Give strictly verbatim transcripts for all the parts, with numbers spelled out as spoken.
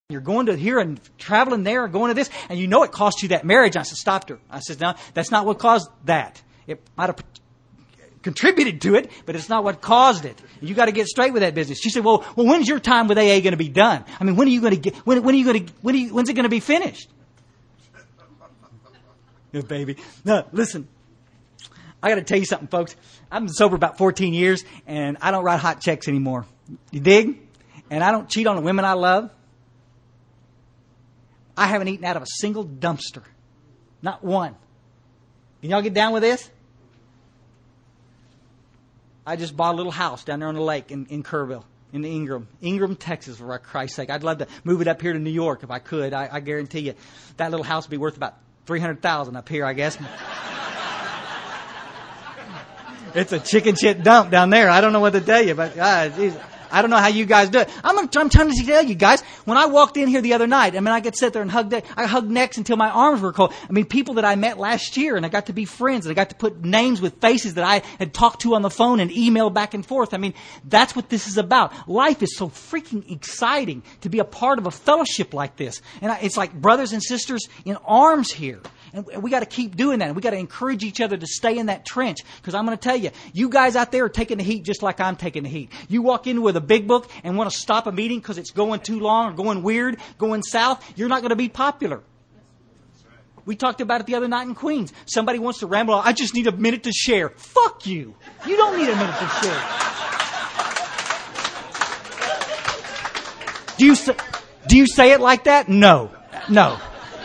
You're going to here and traveling there and going to this, and you know it cost you that marriage. I said, stopped her. I said, no, that's not what caused that. It might have contributed to it, but it's not what caused it. You got to get straight with that business. She said, well, well, when's your time with A A going to be done? I mean, when are you going to get, when, when are you going to, when are you, when's it going to be finished? Yeah, baby. No, listen, I got to tell you something, folks. I've been sober about fourteen years, and I don't write hot checks anymore. You dig? And I don't cheat on the women I love. I haven't eaten out of a single dumpster. Not one. Can y'all get down with this? I just bought a little house down there on the lake in, in Kerrville, in Ingram. Ingram, Texas, for Christ's sake. I'd love to move it up here to New York if I could. I, I guarantee you that little house would be worth about three hundred thousand dollars up here, I guess. It's a chicken shit dump down there. I don't know what to tell you, but uh, geez, I don't know how you guys do it. I'm, I'm trying to tell you guys, when I walked in here the other night, I mean, I could sit there and hug, I hugged necks until my arms were cold. I mean, people that I met last year, and I got to be friends, and I got to put names with faces that I had talked to on the phone and emailed back and forth. I mean, that's what this is about. Life is so freaking exciting to be a part of a fellowship like this. And I, it's like brothers and sisters in arms here. And we got to keep doing that. And we got to encourage each other to stay in that trench. Because I'm going to tell you, you guys out there are taking the heat just like I'm taking the heat. You walk in with a big book and want to stop a meeting because it's going too long or going weird, going south, you're not going to be popular. We talked about it the other night in Queens. Somebody wants to ramble on, I just need a minute to share. Fuck you. You don't need a minute to share. Do you say, do you say it like that? No. No.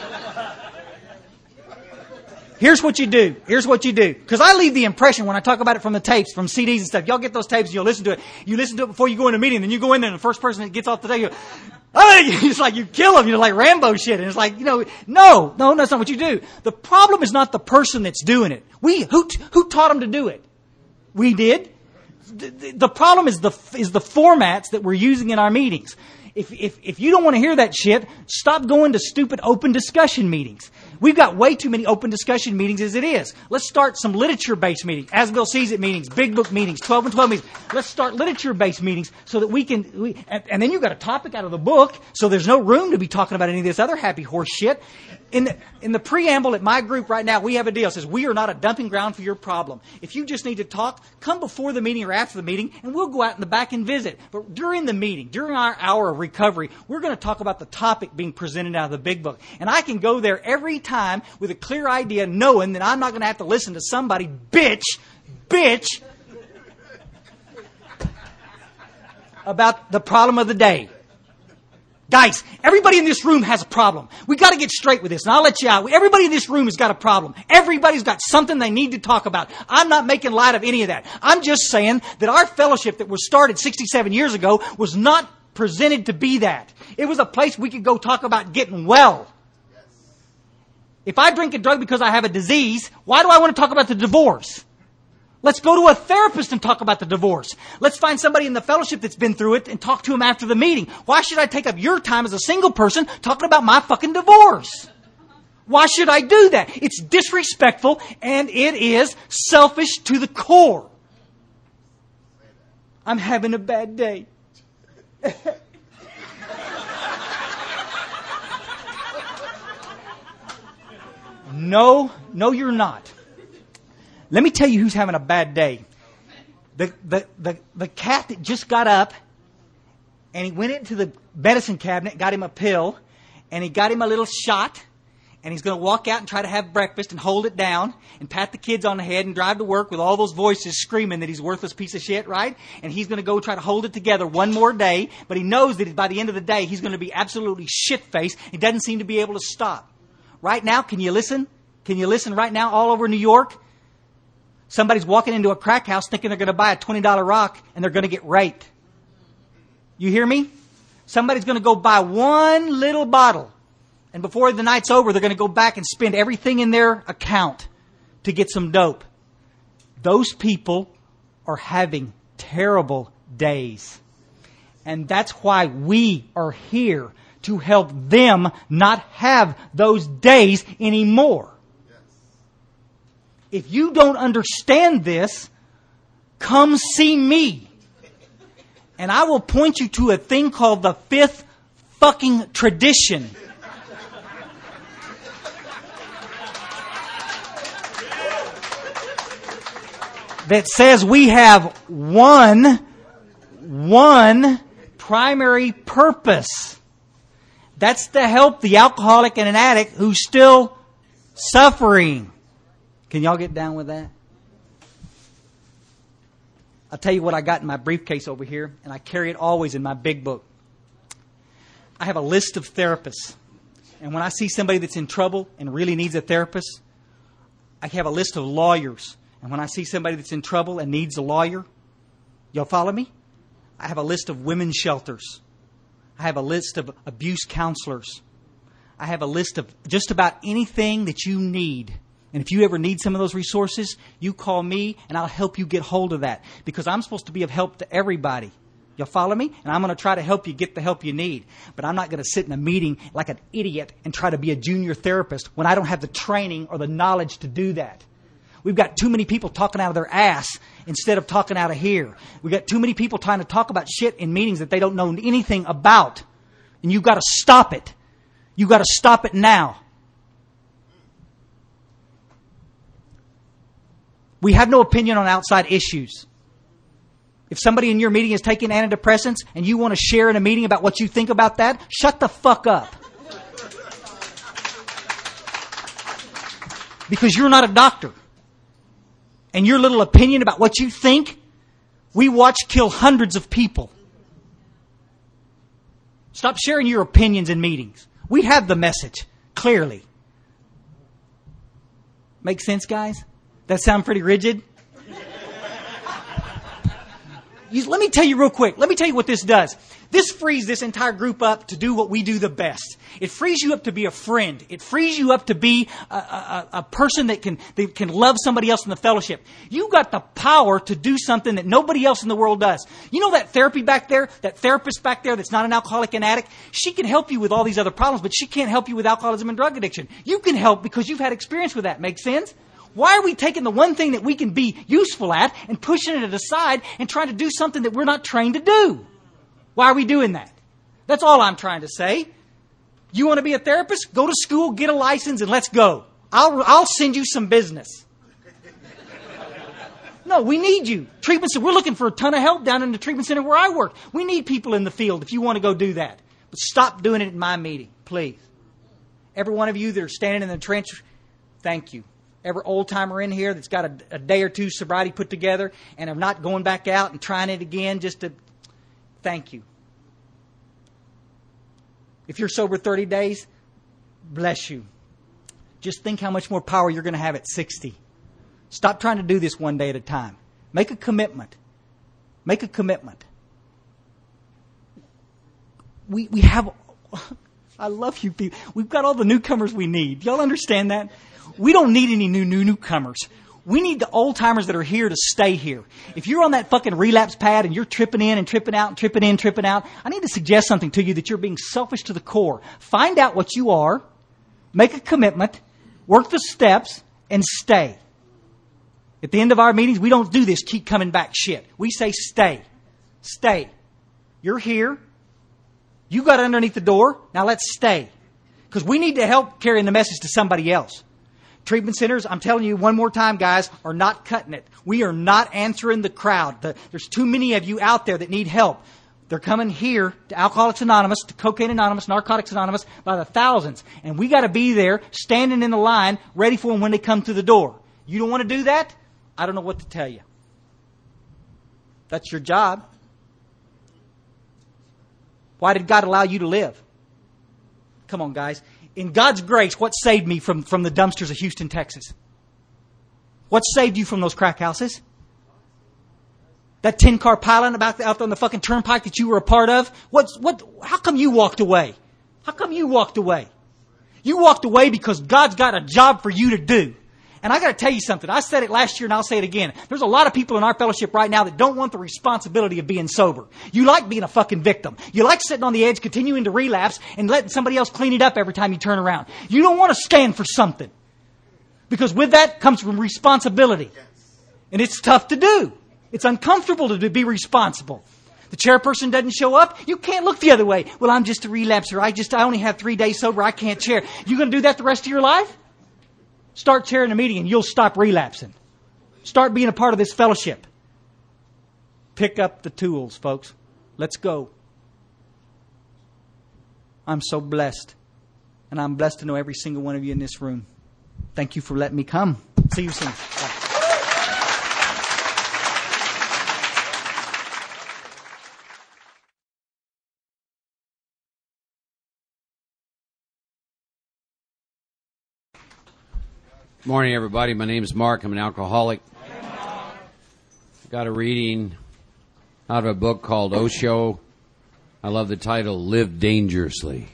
Here's what you do. Here's what you do. Because I leave the impression when I talk about it from the tapes, from C Ds and stuff. Y'all get those tapes and you'll listen to it. You listen to it before you go in a meeting. Then you go in there and the first person that gets off the tape, you go, oh, it's like you kill them. You're like Rambo shit. And it's like, you know, no, no, that's not what you do. The problem is not the person that's doing it. We, who, who taught them to do it? We did. The, the problem is the, is the formats that we're using in our meetings. If, if, if you don't want to hear that shit, stop going to stupid open discussion meetings. We've got way too many open discussion meetings as it is. Let's start some literature-based meetings, As Bill Sees It meetings, Big Book meetings, twelve and twelve meetings. Let's start literature-based meetings so that we can, we, and, and then you've got a topic out of the book, so there's no room to be talking about any of this other happy horse shit. In the, in the preamble at my group right now, we have a deal that says we are not a dumping ground for your problem. If you just need to talk, come before the meeting or after the meeting, and we'll go out in the back and visit. But during the meeting, during our hour of recovery, we're going to talk about the topic being presented out of the Big Book. And I can go there every time with a clear idea, knowing that I'm not going to have to listen to somebody bitch, bitch, about the problem of the day. Guys, everybody in this room has a problem. We got to get straight with this, and I'll let you out. Everybody in this room has got a problem. Everybody's got something they need to talk about. I'm not making light of any of that. I'm just saying that our fellowship that was started sixty-seven years ago was not presented to be that. It was a place we could go talk about getting well. If I drink a drug because I have a disease, why do I want to talk about the divorce? Let's go to a therapist and talk about the divorce. Let's find somebody in the fellowship that's been through it and talk to him after the meeting. Why should I take up your time as a single person talking about my fucking divorce? Why should I do that? It's disrespectful and it is selfish to the core. I'm having a bad day. No, no, you're not. Let me tell you who's having a bad day. The, the, the, the cat that just got up and he went into the medicine cabinet, got him a pill, and he got him a little shot, and he's going to walk out and try to have breakfast and hold it down and pat the kids on the head and drive to work with all those voices screaming that he's a worthless piece of shit, right? And he's going to go try to hold it together one more day, but he knows that by the end of the day, he's going to be absolutely shit-faced. He doesn't seem to be able to stop. Right now, can you listen? Can you listen right now all over New York? Somebody's walking into a crack house thinking they're going to buy a twenty dollar rock and they're going to get raped. You hear me? Somebody's going to go buy one little bottle. And before the night's over, they're going to go back and spend everything in their account to get some dope. Those people are having terrible days. And that's why we are here to help them not have those days anymore. If you don't understand this, come see me. And I will point you to a thing called the fifth fucking tradition. That says we have one, one primary purpose. That's to help the alcoholic and an addict who's still suffering. Can y'all get down with that? I'll tell you what I got in my briefcase over here, and I carry it always in my big book. I have a list of therapists. And when I see somebody that's in trouble and really needs a therapist, I have a list of lawyers. And when I see somebody that's in trouble and needs a lawyer, y'all follow me? I have a list of women's shelters. I have a list of abuse counselors. I have a list of just about anything that you need. And if you ever need some of those resources, you call me and I'll help you get hold of that. Because I'm supposed to be of help to everybody. Y'all follow me? And I'm going to try to help you get the help you need. But I'm not going to sit in a meeting like an idiot and try to be a junior therapist when I don't have the training or the knowledge to do that. We've got too many people talking out of their ass instead of talking out of here. We've got too many people trying to talk about shit in meetings that they don't know anything about. And you've got to stop it. You've got to stop it now. We have no opinion on outside issues. If somebody in your meeting is taking antidepressants and you want to share in a meeting about what you think about that, shut the fuck up. Because you're not a doctor. And your little opinion about what you think, we watch kill hundreds of people. Stop sharing your opinions in meetings. We have the message, clearly. Make sense, guys? That sound pretty rigid? You, let me tell you real quick. Let me tell you what this does. This frees this entire group up to do what we do the best. It frees you up to be a friend. It frees you up to be a, a, a person that can, that can love somebody else in the fellowship. You got the power to do something that nobody else in the world does. You know that therapy back there, that therapist back there that's not an alcoholic and addict? She can help you with all these other problems, but she can't help you with alcoholism and drug addiction. You can help because you've had experience with that. Make sense? Why are we taking the one thing that we can be useful at and pushing it aside and trying to do something that we're not trained to do? Why are we doing that? That's all I'm trying to say. You want to be a therapist? Go to school, get a license, and let's go. I'll, I'll send you some business. No, we need you. Treatment center. We're looking for a ton of help down in the treatment center where I work. We need people in the field if you want to go do that. But stop doing it in my meeting, please. Every one of you that are standing in the trench, thank you. Every old timer in here that's got a, a day or two sobriety put together and are not going back out and trying it again just to thank you. If you're sober thirty days, bless you. Just think how much more power you're going to have at sixty. Stop trying to do this one day at a time. Make a commitment. Make a commitment. We we have, I love you people. We've got all the newcomers we need. Y'all understand that? We don't need any new, new newcomers. We need the old timers that are here to stay here. If you're on that fucking relapse pad and you're tripping in and tripping out and tripping in, tripping out, I need to suggest something to you that you're being selfish to the core. Find out what you are, make a commitment, work the steps, and stay. At the end of our meetings, we don't do this keep coming back shit. We say stay. Stay. You're here. You got underneath the door. Now let's stay. Because we need to help carrying the message to somebody else. Treatment centers, I'm telling you one more time, guys, are not cutting it. We are not answering the crowd. The, there's too many of you out there that need help. They're coming here to Alcoholics Anonymous, to Cocaine Anonymous, Narcotics Anonymous by the thousands. And we got to be there, standing in the line, ready for them when they come through the door. You don't want to do that? I don't know what to tell you. That's your job. Why did God allow you to live? Come on, guys. In God's grace, what saved me from, from the dumpsters of Houston, Texas? What saved you from those crack houses? That ten-car pilot about out on the fucking turnpike that you were a part of? What's, what, how come you walked away? How come you walked away? You walked away because God's got a job for you to do. And I got to tell you something. I said it last year and I'll say it again. There's a lot of people in our fellowship right now that don't want the responsibility of being sober. You like being a fucking victim. You like sitting on the edge, continuing to relapse and letting somebody else clean it up every time you turn around. You don't want to stand for something. Because with that comes from responsibility. And it's tough to do. It's uncomfortable to be responsible. The chairperson doesn't show up, you can't look the other way. Well, I'm just a relapser. I just, I only have three days sober. I can't chair. You going to do that the rest of your life? Start chairing a meeting and you'll stop relapsing. Start being a part of this fellowship. Pick up the tools, folks. Let's go. I'm so blessed. And I'm blessed to know every single one of you in this room. Thank you for letting me come. See you soon. Bye. Morning, everybody. My name is Mark. I'm an alcoholic. Got a reading out of a book called Osho. I love the title, Live Dangerously.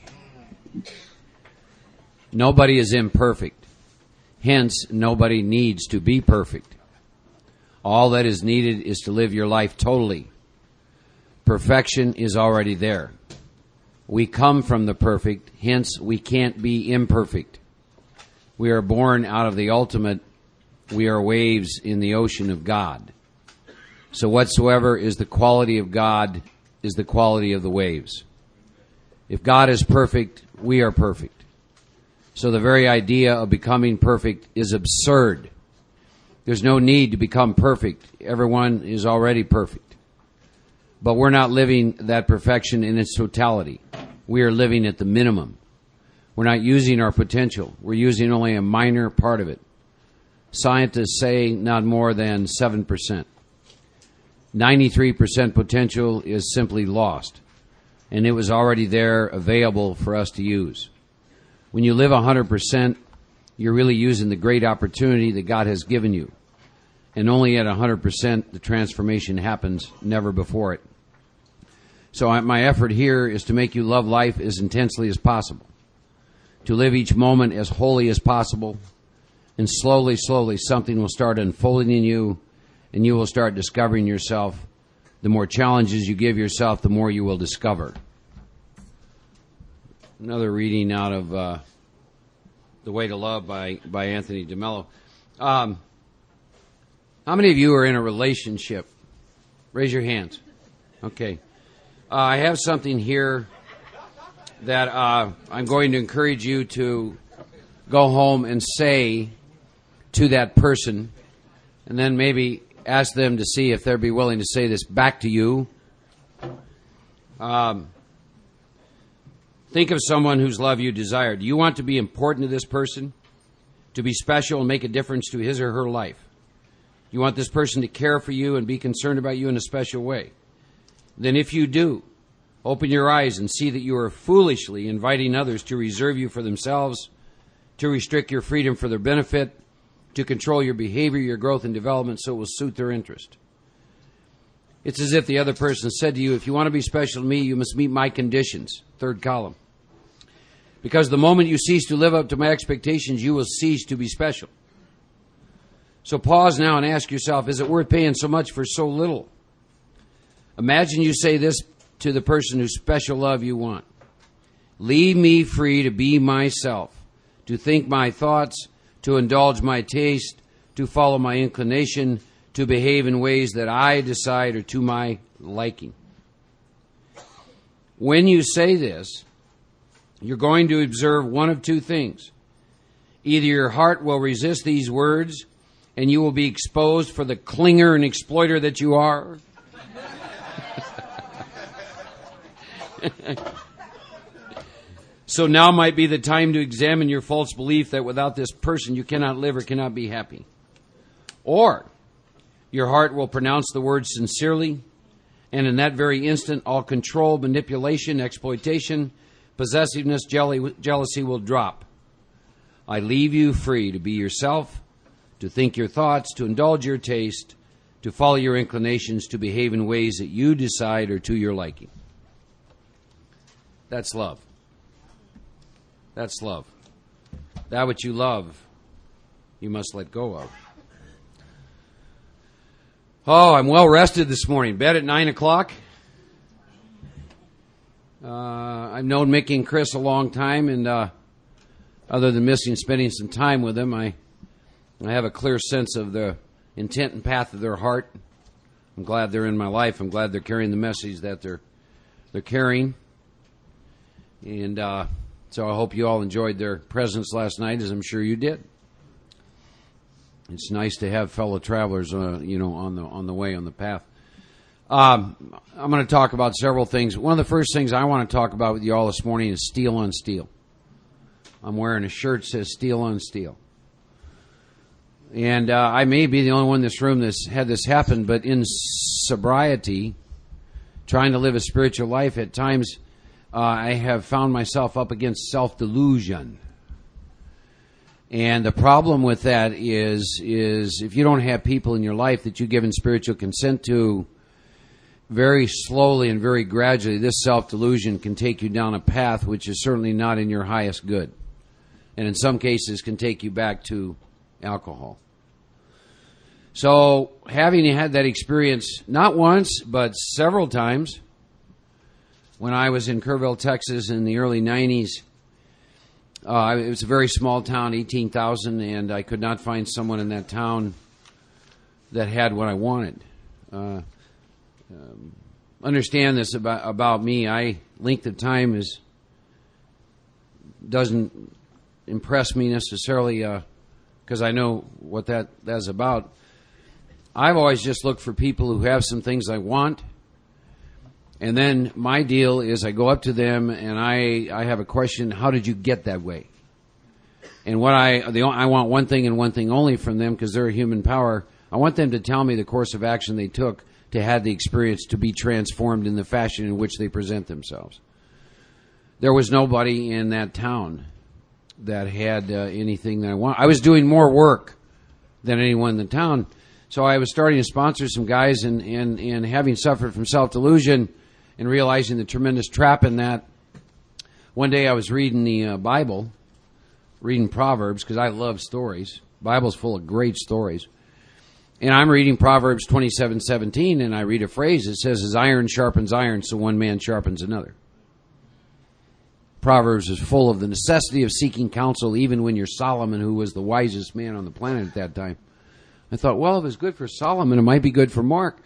Nobody is imperfect. Hence, nobody needs to be perfect. All that is needed is to live your life totally. Perfection is already there. We come from the perfect, hence we can't be imperfect. We are born out of the ultimate. We are waves in the ocean of God. So whatsoever is the quality of God is the quality of the waves. If God is perfect, we are perfect. So the very idea of becoming perfect is absurd. There's no need to become perfect. Everyone is already perfect. But we're not living that perfection in its totality. We are living at the minimum. We're not using our potential. We're using only a minor part of it. Scientists say not more than seven percent. ninety-three percent potential is simply lost, and it was already there available for us to use. When you live one hundred percent, you're really using the great opportunity that God has given you. And only at one hundred percent the transformation happens, never before it. So I, my effort here is to make you love life as intensely as possible, to live each moment as wholly as possible, and slowly, slowly something will start unfolding in you, and you will start discovering yourself. The more challenges you give yourself, the more you will discover. Another reading out of uh, The Way to Love by, by Anthony DeMello. Um, how many of you are in a relationship? Raise your hands. Okay. Uh, I have something here that uh, I'm going to encourage you to go home and say to that person, and then maybe ask them to see if they'll be willing to say this back to you. Um, think of someone whose love you desire. Do you want to be important to this person? To be special and make a difference to his or her life? You want this person to care for you and be concerned about you in a special way? Then if you do, open your eyes and see that you are foolishly inviting others to reserve you for themselves, to restrict your freedom for their benefit, to control your behavior, your growth and development so it will suit their interest. It's as if the other person said to you, if you want to be special to me, you must meet my conditions. Third column. Because the moment you cease to live up to my expectations, you will cease to be special. So pause now and ask yourself, is it worth paying so much for so little? Imagine you say this to the person whose special love you want. Leave me free to be myself, to think my thoughts, to indulge my taste, to follow my inclination, to behave in ways that I decide are to my liking. When you say this, you're going to observe one of two things. Either your heart will resist these words and you will be exposed for the clinger and exploiter that you are. So now might be the time to examine your false belief that without this person you cannot live or cannot be happy. Or your heart will pronounce the words sincerely, and in that very instant all control, manipulation, exploitation, possessiveness, jealousy will drop. I leave you free to be yourself, to think your thoughts, to indulge your taste, to follow your inclinations, to behave in ways that you decide are to your liking. That's love. That's love. That which you love, you must let go of. Oh, I'm well rested this morning. Bed at nine o'clock. Uh, I've known Mickey and Chris a long time, and uh, other than missing spending some time with them, I, I have a clear sense of the intent and path of their heart. I'm glad they're in my life. I'm glad they're carrying the message that they're they're carrying. And uh, so I hope you all enjoyed their presence last night, as I'm sure you did. It's nice to have fellow travelers, uh, you know, on the on the way, on the path. Um, I'm going to talk about several things. One of the first things I want to talk about with you all this morning is steel on steel. I'm wearing a shirt that says steel on steel. And uh, I may be the only one in this room that's had this happen, but in sobriety, trying to live a spiritual life, at times uh, I have found myself up against self-delusion. And the problem with that is, is if you don't have people in your life that you've given spiritual consent to, very slowly and very gradually, this self-delusion can take you down a path which is certainly not in your highest good. And in some cases can take you back to alcohol. So, having had that experience not once, but several times, when I was in Kerrville, Texas in the early nineties, uh, it was a very small town, eighteen thousand, and I could not find someone in that town that had what I wanted. Uh, um, understand this about, about me. I length of time is doesn't impress me necessarily because uh, I know what that that's about. I've always just looked for people who have some things I want, and then my deal is I go up to them and I, I have a question: how did you get that way? And what I the, I want one thing and one thing only from them, because they're a human power. I want them to tell me the course of action they took to have the experience to be transformed in the fashion in which they present themselves. There was nobody in that town that had uh, anything that I want. I was doing more work than anyone in the town. So I was starting to sponsor some guys, and, and, and having suffered from self-delusion and realizing the tremendous trap in that, one day I was reading the uh, Bible, reading Proverbs, because I love stories. The Bible's full of great stories. And I'm reading Proverbs twenty-seven seventeen, and I read a phrase that says, as iron sharpens iron, so one man sharpens another. Proverbs is full of the necessity of seeking counsel, even when you're Solomon, who was the wisest man on the planet at that time. I thought, well, if it's good for Solomon, it might be good for Mark.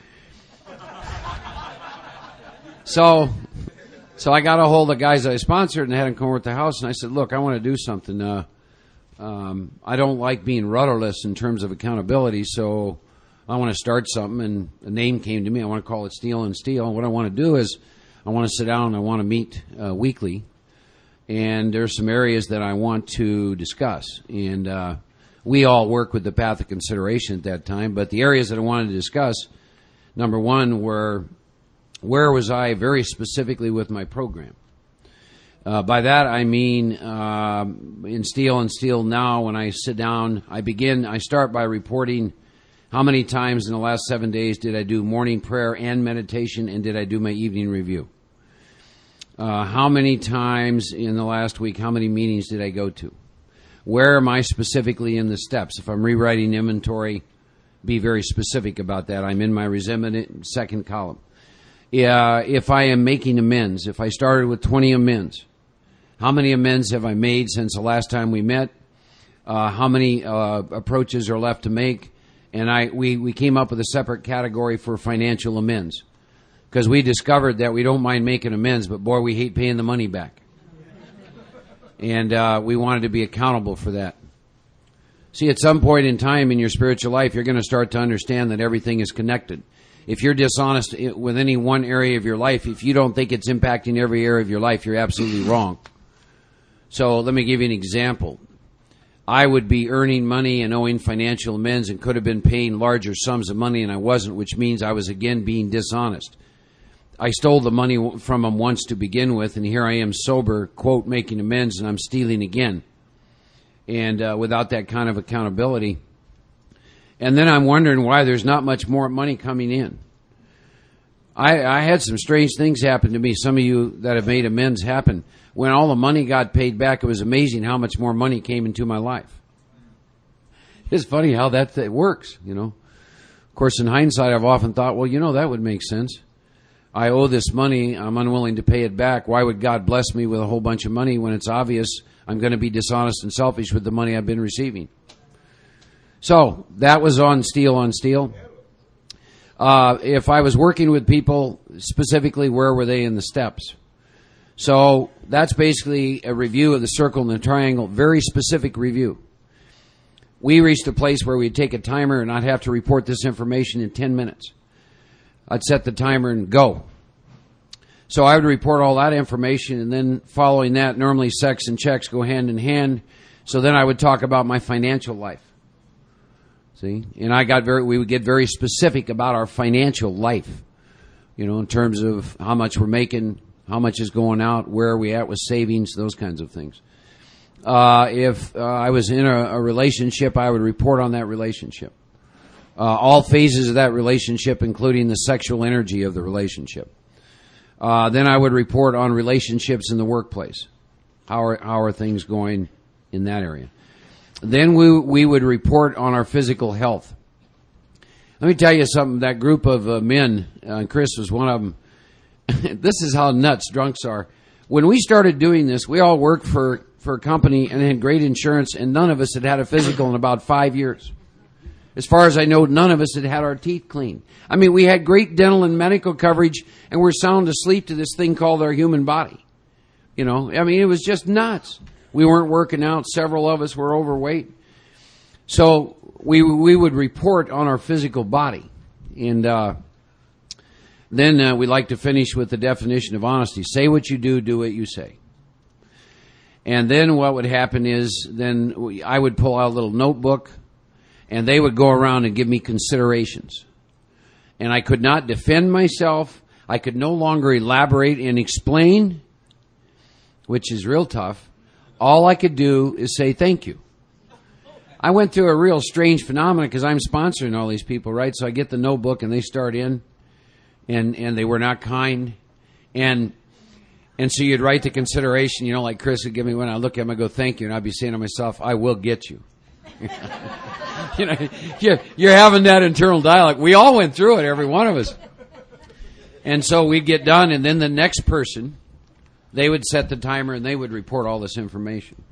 so, so I got a hold of the guys that I sponsored and had them come over to the house, and I said, look, I want to do something. Uh, um, I don't like being rudderless in terms of accountability, so I want to start something, and a name came to me. I want to call it Steel and Steel. And what I want to do is I want to sit down and I want to meet uh, weekly, and there are some areas that I want to discuss. And uh, we all work with the path of consideration at that time, but the areas that I wanted to discuss, number one, were where was I very specifically with my program. Uh, by that I mean uh, in Steel and Steel now, when I sit down, I begin, I start by reporting how many times in the last seven days did I do morning prayer and meditation, and did I do my evening review. Uh, how many times in the last week, how many meetings did I go to? Where am I specifically in the steps? If I'm rewriting inventory, be very specific about that. I'm in my resentment second column. Uh, if I am making amends, if I started with twenty amends, how many amends have I made since the last time we met? Uh, how many uh, approaches are left to make? And I we, we came up with a separate category for financial amends, because we discovered that we don't mind making amends, but boy, we hate paying the money back. And uh, we wanted to be accountable for that. See, at some point in time in your spiritual life, you're going to start to understand that everything is connected. If you're dishonest with any one area of your life, if you don't think it's impacting every area of your life, you're absolutely wrong. So let me give you an example. I would be earning money and owing financial amends and could have been paying larger sums of money, and I wasn't, which means I was again being dishonest. I stole the money from them once to begin with, and here I am sober, quote, making amends, and I'm stealing again. And uh, without that kind of accountability. And then I'm wondering why there's not much more money coming in. I, I had some strange things happen to me. Some of you that have made amends happen. When all the money got paid back, it was amazing how much more money came into my life. It's funny how that th- works, you know. Of course, in hindsight, I've often thought, well, you know, that would make sense. I owe this money. I'm unwilling to pay it back. Why would God bless me with a whole bunch of money when it's obvious I'm going to be dishonest and selfish with the money I've been receiving? So that was on Steel on Steel. Uh, if I was working with people, specifically, where were they in the steps? So that's basically a review of the circle and the triangle, very specific review. We reached a place where we'd take a timer and I'd have to report this information in ten minutes. I'd set the timer and go. So I would report all that information, and then following that, normally sex and checks go hand in hand. So then I would talk about my financial life. See? And I got very, we would get very specific about our financial life, you know, in terms of how much we're making, how much is going out, where are we at with savings, those kinds of things. Uh, if uh, I was in a, a relationship, I would report on that relationship. Uh, all phases of that relationship, including the sexual energy of the relationship. Uh, then I would report on relationships in the workplace. How are, how are things going in that area? Then we we would report on our physical health. Let me tell you something. That group of uh, men, uh, and Chris was one of them. This is how nuts drunks are. When we started doing this, we all worked for, for a company and had great insurance, and none of us had had a physical in about five years. As far as I know, none of us had had our teeth cleaned. I mean, we had great dental and medical coverage, and we're sound asleep to this thing called our human body. You know, I mean, it was just nuts. We weren't working out. Several of us were overweight. So we we would report on our physical body. And uh, then uh, we like to finish with the definition of honesty. Say what you do, do what you say. And then what would happen is then we, I would pull out a little notebook, and they would go around and give me considerations. And I could not defend myself. I could no longer elaborate and explain, which is real tough. All I could do is say thank you. I went through a real strange phenomenon because I'm sponsoring all these people, right? So I get the notebook and they start in, and, and they were not kind. And and so you'd write the consideration, you know, like Chris would give me when I look at him, I go, thank you. And I'd be saying to myself, I will get you. You know, you're, you're having that internal dialogue. We all went through it, every one of us. And so we'd get done, and then the next person, they would set the timer, and they would report all this information.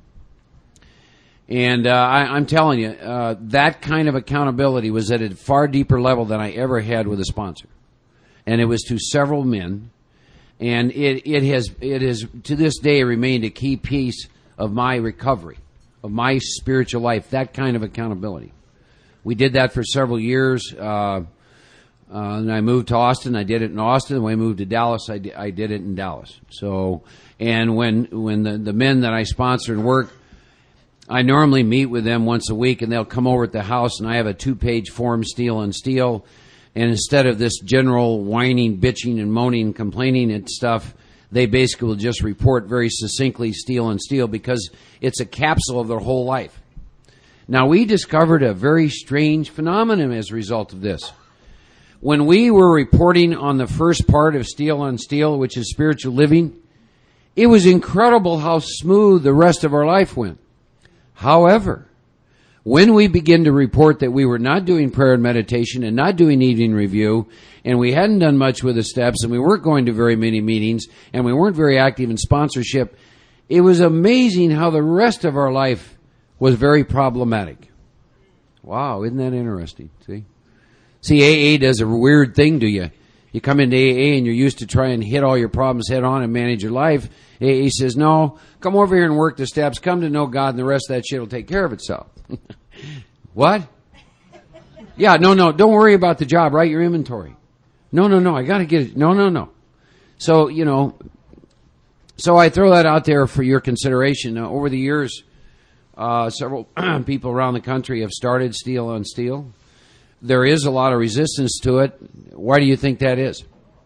And uh, I, I'm telling you, uh, that kind of accountability was at a far deeper level than I ever had with a sponsor. And it was to several men. And it, it has, it has, to this day, remained a key piece of my recovery, of my spiritual life, that kind of accountability. We did that for several years. Uh, uh, and I moved to Austin. I did it in Austin. When I moved to Dallas, I did, I did it in Dallas. So, and when, when the, the men that I sponsor and work, I normally meet with them once a week, and they'll come over at the house, and I have a two-page form, Steel on Steel. And instead of this general whining, bitching, and moaning, and complaining and stuff, they basically will just report very succinctly Steel on Steel because it's a capsule of their whole life. Now, we discovered a very strange phenomenon as a result of this. When we were reporting on the first part of Steel on Steel, which is spiritual living, it was incredible how smooth the rest of our life went. However, when we begin to report that we were not doing prayer and meditation and not doing evening review, and we hadn't done much with the steps, and we weren't going to very many meetings, and we weren't very active in sponsorship, it was amazing how the rest of our life was very problematic. Wow, isn't that interesting? See? See, A A does a weird thing to you. You come into A A and you're used to try and hit all your problems head on and manage your life. A A says, no, come over here and work the steps, come to know God, and the rest of that shit will take care of itself. What? Yeah, no, no, don't worry about the job, write your inventory. No, no, no, I gotta get it. No, no, no. So, you know, so I throw that out there for your consideration. Now, over the years, uh, several people around the country have started Steel on Steel. There is a lot of resistance to it. Why do you think that is?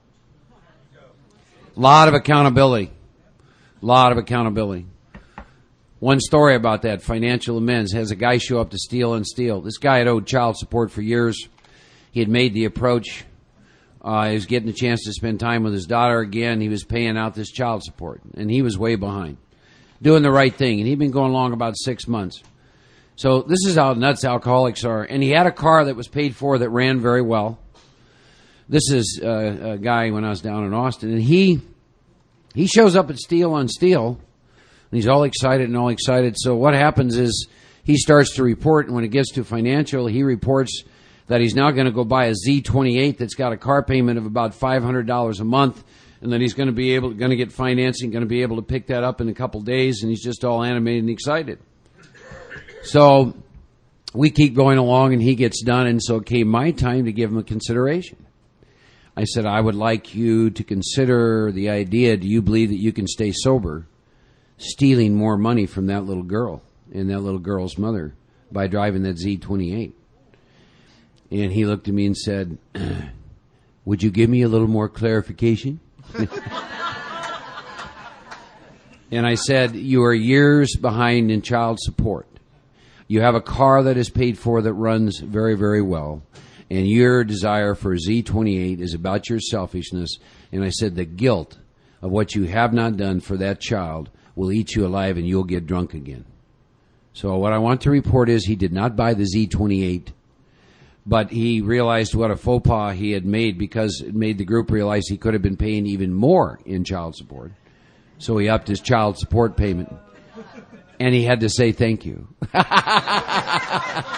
A lot of accountability. A lot of accountability. One story about that, Financial Amends, has a guy show up to Steel on Steel. This guy had owed child support for years. He had made the approach. Uh, he was getting a chance to spend time with his daughter again. He was paying out this child support, and he was way behind. Doing the right thing, and he'd been going along about six months. So this is how nuts alcoholics are. And he had a car that was paid for that ran very well. This is uh, a guy when I was down in Austin, and he he shows up at Steel on Steel, and he's all excited and all excited. So what happens is he starts to report, and when it gets to financial, he reports that he's now going to go buy a Z twenty-eight that's got a car payment of about five hundred dollars a month, and that he's going to be able, going to get financing, going to be able to pick that up in a couple days, and he's just all animated and excited. So we keep going along, and he gets done, and so it came my time to give him a consideration. I said, I would like you to consider the idea, do you believe that you can stay sober, stealing more money from that little girl and that little girl's mother by driving that Z twenty-eight? And he looked at me and said, would you give me a little more clarification? And I said, you are years behind in child support. You have a car that is paid for that runs very, very well. And your desire for a Z twenty-eight is about your selfishness. And I said, the guilt of what you have not done for that child will eat you alive and you'll get drunk again. So what I want to report is he did not buy the Z twenty-eight. But he realized what a faux pas he had made, because it made the group realize he could have been paying even more in child support. So he upped his child support payment. And he had to say thank you. A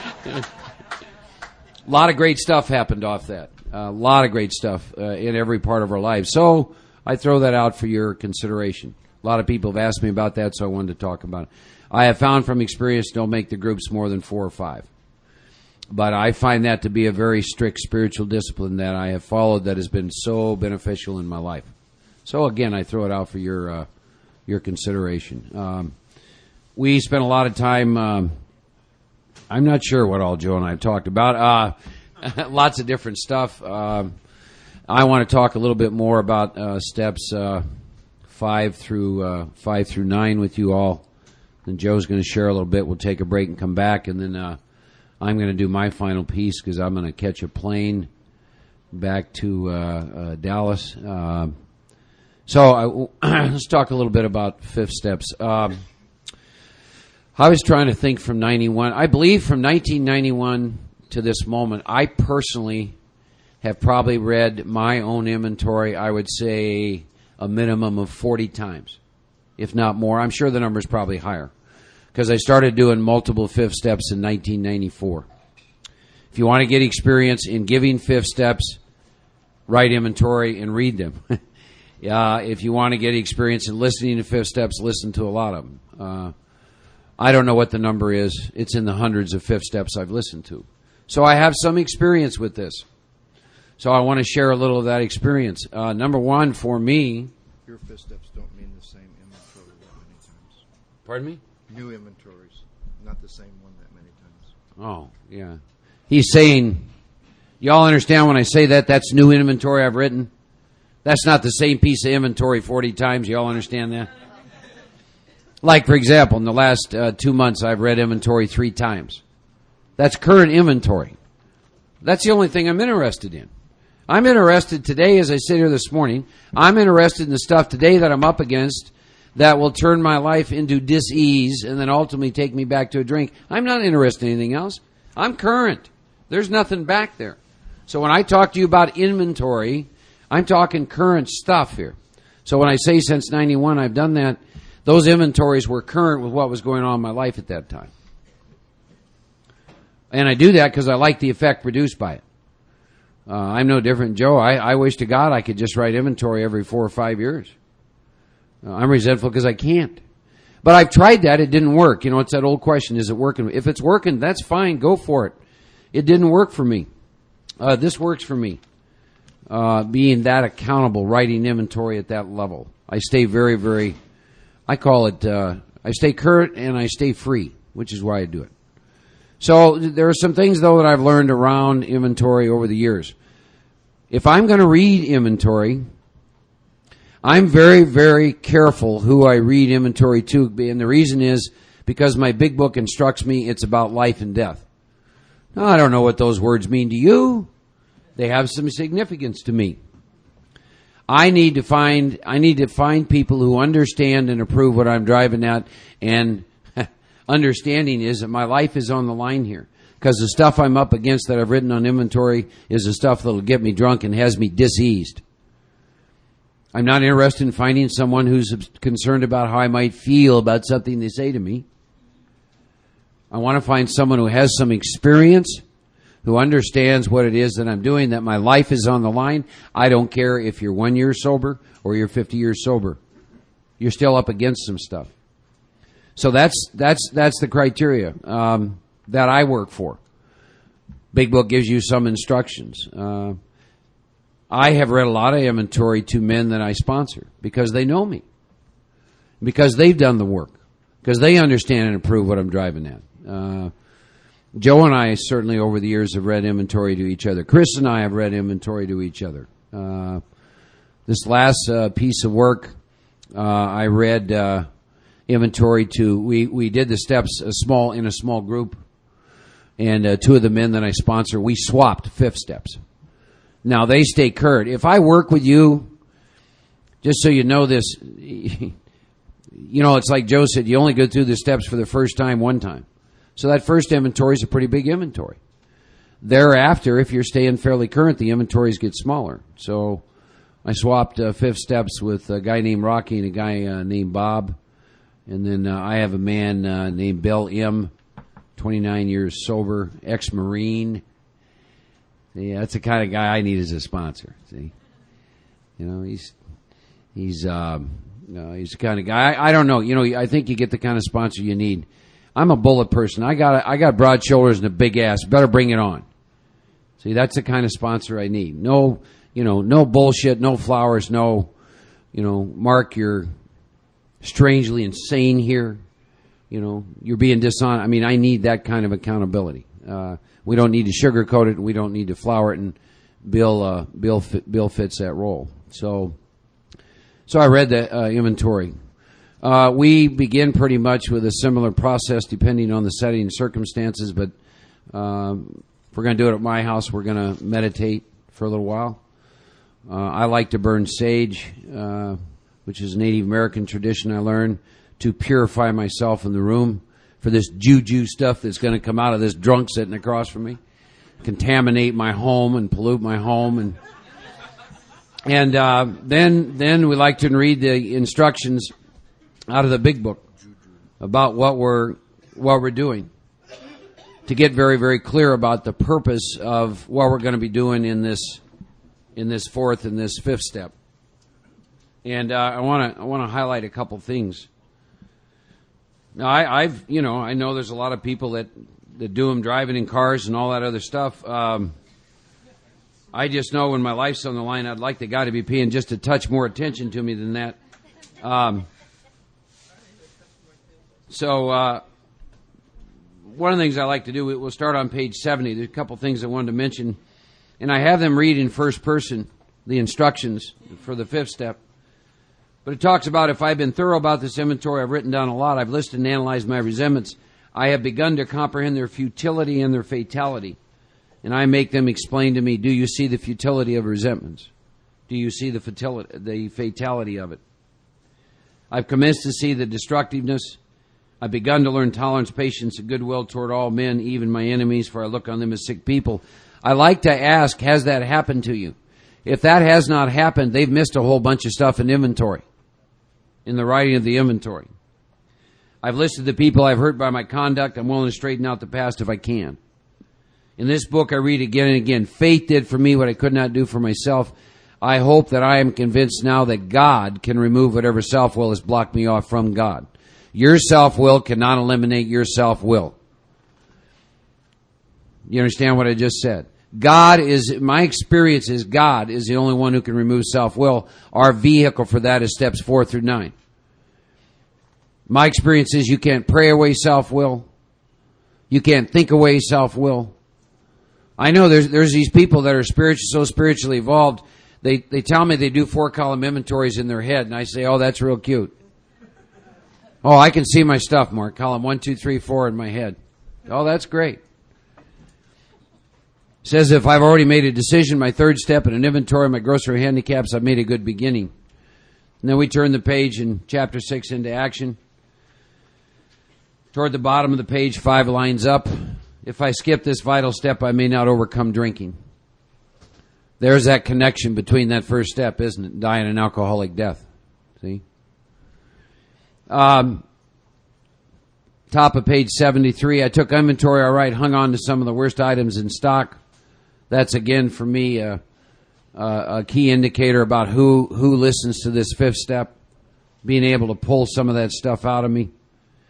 lot of great stuff happened off that. A lot of great stuff uh, in every part of our lives. So I throw that out for your consideration. A lot of people have asked me about that, so I wanted to talk about it. I have found from experience, don't make the groups more than four or five. But I find that to be a very strict spiritual discipline that I have followed that has been so beneficial in my life. So again, I throw it out for your uh, your consideration. Um, we spent a lot of time, um, I'm not sure what all Joe and I have talked about. Uh, lots of different stuff. Um, I want to talk a little bit more about uh, steps uh, five through uh, five through nine with you all. And Joe's going to share a little bit. We'll take a break and come back, and then uh, I'm going to do my final piece because I'm going to catch a plane back to uh, uh, Dallas. Uh, so I, let's talk a little bit about fifth steps. Um, I was trying to think from ninety-one. I believe from nineteen ninety-one to this moment, I personally have probably read my own inventory, I would say, a minimum of forty times, if not more. I'm sure the number is probably higher, because I started doing multiple fifth steps in nineteen ninety-four. If you want to get experience in giving fifth steps, write inventory and read them. uh, if you want to get experience in listening to fifth steps, listen to a lot of them. Uh, I don't know what the number is. It's in the hundreds of fifth steps I've listened to. So I have some experience with this. So I want to share a little of that experience. Uh, number one, for me... Your fifth steps don't mean the same inventory that many times. Pardon me? New inventories, not the same one that many times. Oh, yeah. He's saying, y'all understand when I say that, that's new inventory I've written? That's not the same piece of inventory forty times. Y'all understand that? Like, for example, in the last uh, two months, I've read inventory three times. That's current inventory. That's the only thing I'm interested in. I'm interested today, as I sit here this morning, I'm interested in the stuff today that I'm up against that will turn my life into dis-ease and then ultimately take me back to a drink. I'm not interested in anything else. I'm current. There's nothing back there. So when I talk to you about inventory, I'm talking current stuff here. So when I say since ninety-one I've done that, those inventories were current with what was going on in my life at that time. And I do that because I like the effect produced by it. Uh, I'm no different than Joe. I, I wish to God I could just write inventory every four or five years. Uh, I'm resentful because I can't. But I've tried that. It didn't work. You know, it's that old question, is it working? If it's working, that's fine. Go for it. It didn't work for me. Uh, this works for me. Uh, being that accountable, writing inventory at that level. I stay very, very, I call it, uh, I stay current and I stay free, which is why I do it. So there are some things, though, that I've learned around inventory over the years. If I'm going to read inventory, I'm very, very careful who I read inventory to. And the reason is because my big book instructs me it's about life and death. Now, I don't know what those words mean to you. They have some significance to me. I need to find, I need to find people who understand and approve what I'm driving at, and understanding is that my life is on the line here. Because the stuff I'm up against that I've written on inventory is the stuff that'll get me drunk and has me diseased. I'm not interested in finding someone who's concerned about how I might feel about something they say to me. I want to find someone who has some experience, who understands what it is that I'm doing, that my life is on the line. I don't care if you're one year sober or you're fifty years sober. You're still up against some stuff. So that's that's that's the criteria um, that I work for. Big Book gives you some instructions. Uh, I have read a lot of inventory to men that I sponsor because they know me, because they've done the work, because they understand and approve what I'm driving at. Uh, Joe and I certainly over the years have read inventory to each other. Chris and I have read inventory to each other. Uh, this last uh, piece of work, uh, I read uh, inventory to. We we did the steps a small in a small group, and uh, two of the men that I sponsor, we swapped fifth steps. Now they stay current. If I work with you, just so you know this, you know it's like Joe said. You only go through the steps for the first time one time. So that first inventory is a pretty big inventory. Thereafter, if you're staying fairly current, the inventories get smaller. So I swapped uh, fifth steps with a guy named Rocky and a guy uh, named Bob. And then uh, I have a man uh, named Bill M., twenty-nine years sober, ex-Marine. Yeah, that's the kind of guy I need as a sponsor. See, you know, he's he's um, uh, he's the kind of guy. I, I don't know. You know, I think you get the kind of sponsor you need. I'm a bullet person. I got I got broad shoulders and a big ass. Better bring it on. See, that's the kind of sponsor I need. No, you know, no bullshit, no flowers, no, you know, Mark, you're strangely insane here. You know, you're being dishonest. I mean, I need that kind of accountability. Uh, we don't need to sugarcoat it. We don't need to flower it. And Bill, uh, Bill, Bill fits that role. So, so I read the uh, inventory. Uh, we begin pretty much with a similar process depending on the setting and circumstances, but um, if we're going to do it at my house, we're going to meditate for a little while. Uh, I like to burn sage, uh, which is a Native American tradition I learned, to purify myself in the room for this juju stuff that's going to come out of this drunk sitting across from me, contaminate my home and pollute my home. And and uh, then then we like to read the instructions out of the Big Book about what we're what we're doing, to get very, very clear about the purpose of what we're going to be doing in this in this fourth and this fifth step. And uh, I want to I want to highlight a couple things. Now, I, I've you know I know there's a lot of people that that do them driving in cars and all that other stuff. Um, I just know when my life's on the line, I'd like the guy to be paying just a touch more attention to me than that. Um, So, uh, one of the things I like to do, we'll start on page seventy. There's a couple things I wanted to mention. And I have them read in first person, the instructions for the fifth step. But it talks about, if I've been thorough about this inventory, I've written down a lot, I've listed and analyzed my resentments, I have begun to comprehend their futility and their fatality. And I make them explain to me, do you see the futility of resentments? Do you see the fatality, the fatality of it? I've commenced to see the destructiveness. I've begun to learn tolerance, patience, and goodwill toward all men, even my enemies, for I look on them as sick people. I like to ask, has that happened to you? If that has not happened, they've missed a whole bunch of stuff in inventory, in the writing of the inventory. I've listed the people I've hurt by my conduct. I'm willing to straighten out the past if I can. In this book, I read again and again, faith did for me what I could not do for myself. I hope that I am convinced now that God can remove whatever self-will has blocked me off from God. Your self-will cannot eliminate your self-will. You understand what I just said? God is, my experience is God is the only one who can remove self-will. Our vehicle for that is steps four through nine. My experience is you can't pray away self-will. You can't think away self-will. I know there's there's these people that are spiritual, so spiritually evolved. They they tell me they do four column inventories in their head, and I say, oh, that's real cute. Oh, I can see my stuff, Mark. Column one, two, three, four in my head. Oh, that's great. Says if I've already made a decision, my third step in an inventory of my grocery handicaps, I've made a good beginning. And then we turn the page in chapter six into action. Toward the bottom of the page, five lines up. If I skip this vital step, I may not overcome drinking. There's that connection between that first step, isn't it? Dying an alcoholic death. See? Um, top of page seventy-three, I took inventory, all right, hung on to some of the worst items in stock. That's, again, for me, a, a key indicator about who, who listens to this fifth step, being able to pull some of that stuff out of me.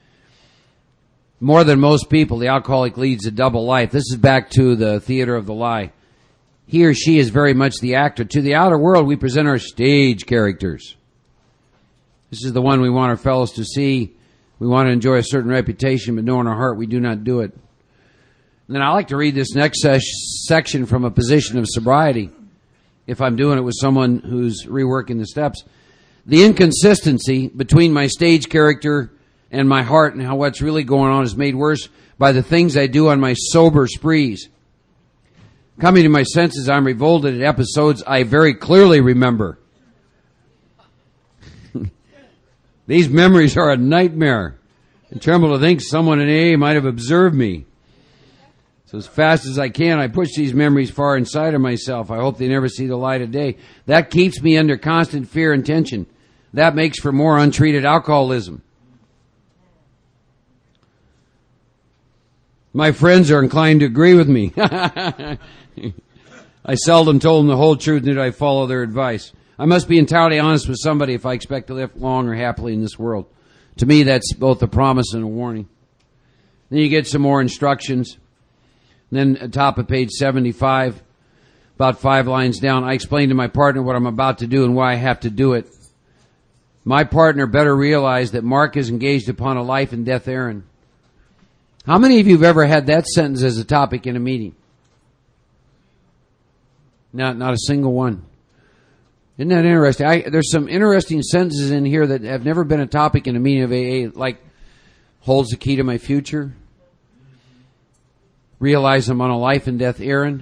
More than most people, the alcoholic leads a double life. This is back to the theater of the lie. He or she is very much the actor. To the outer world, we present our stage characters. This is the one we want our fellows to see. We want to enjoy a certain reputation, but know in our heart we do not do it. And then I like to read this next ses- section from a position of sobriety, if I'm doing it with someone who's reworking the steps. The inconsistency between my stage character and my heart and how what's really going on is made worse by the things I do on my sober sprees. Coming to my senses, I'm revolted at episodes I very clearly remember. These memories are a nightmare. I tremble to think someone in A A might have observed me. So as fast as I can, I push these memories far inside of myself. I hope they never see the light of day. That keeps me under constant fear and tension. That makes for more untreated alcoholism. My friends are inclined to agree with me. I seldom told them the whole truth, nor did I follow their advice. I must be entirely honest with somebody if I expect to live long or happily in this world. To me, that's both a promise and a warning. Then you get some more instructions. Then at the top of page seventy-five, about five lines down, I explain to my partner what I'm about to do and why I have to do it. My partner better realize that Mark is engaged upon a life and death errand. How many of you have ever had that sentence as a topic in a meeting? Not, not a single one. Isn't that interesting? I, there's some interesting sentences in here that have never been a topic in a meeting of A A, like holds the key to my future, realize I'm on a life and death errand.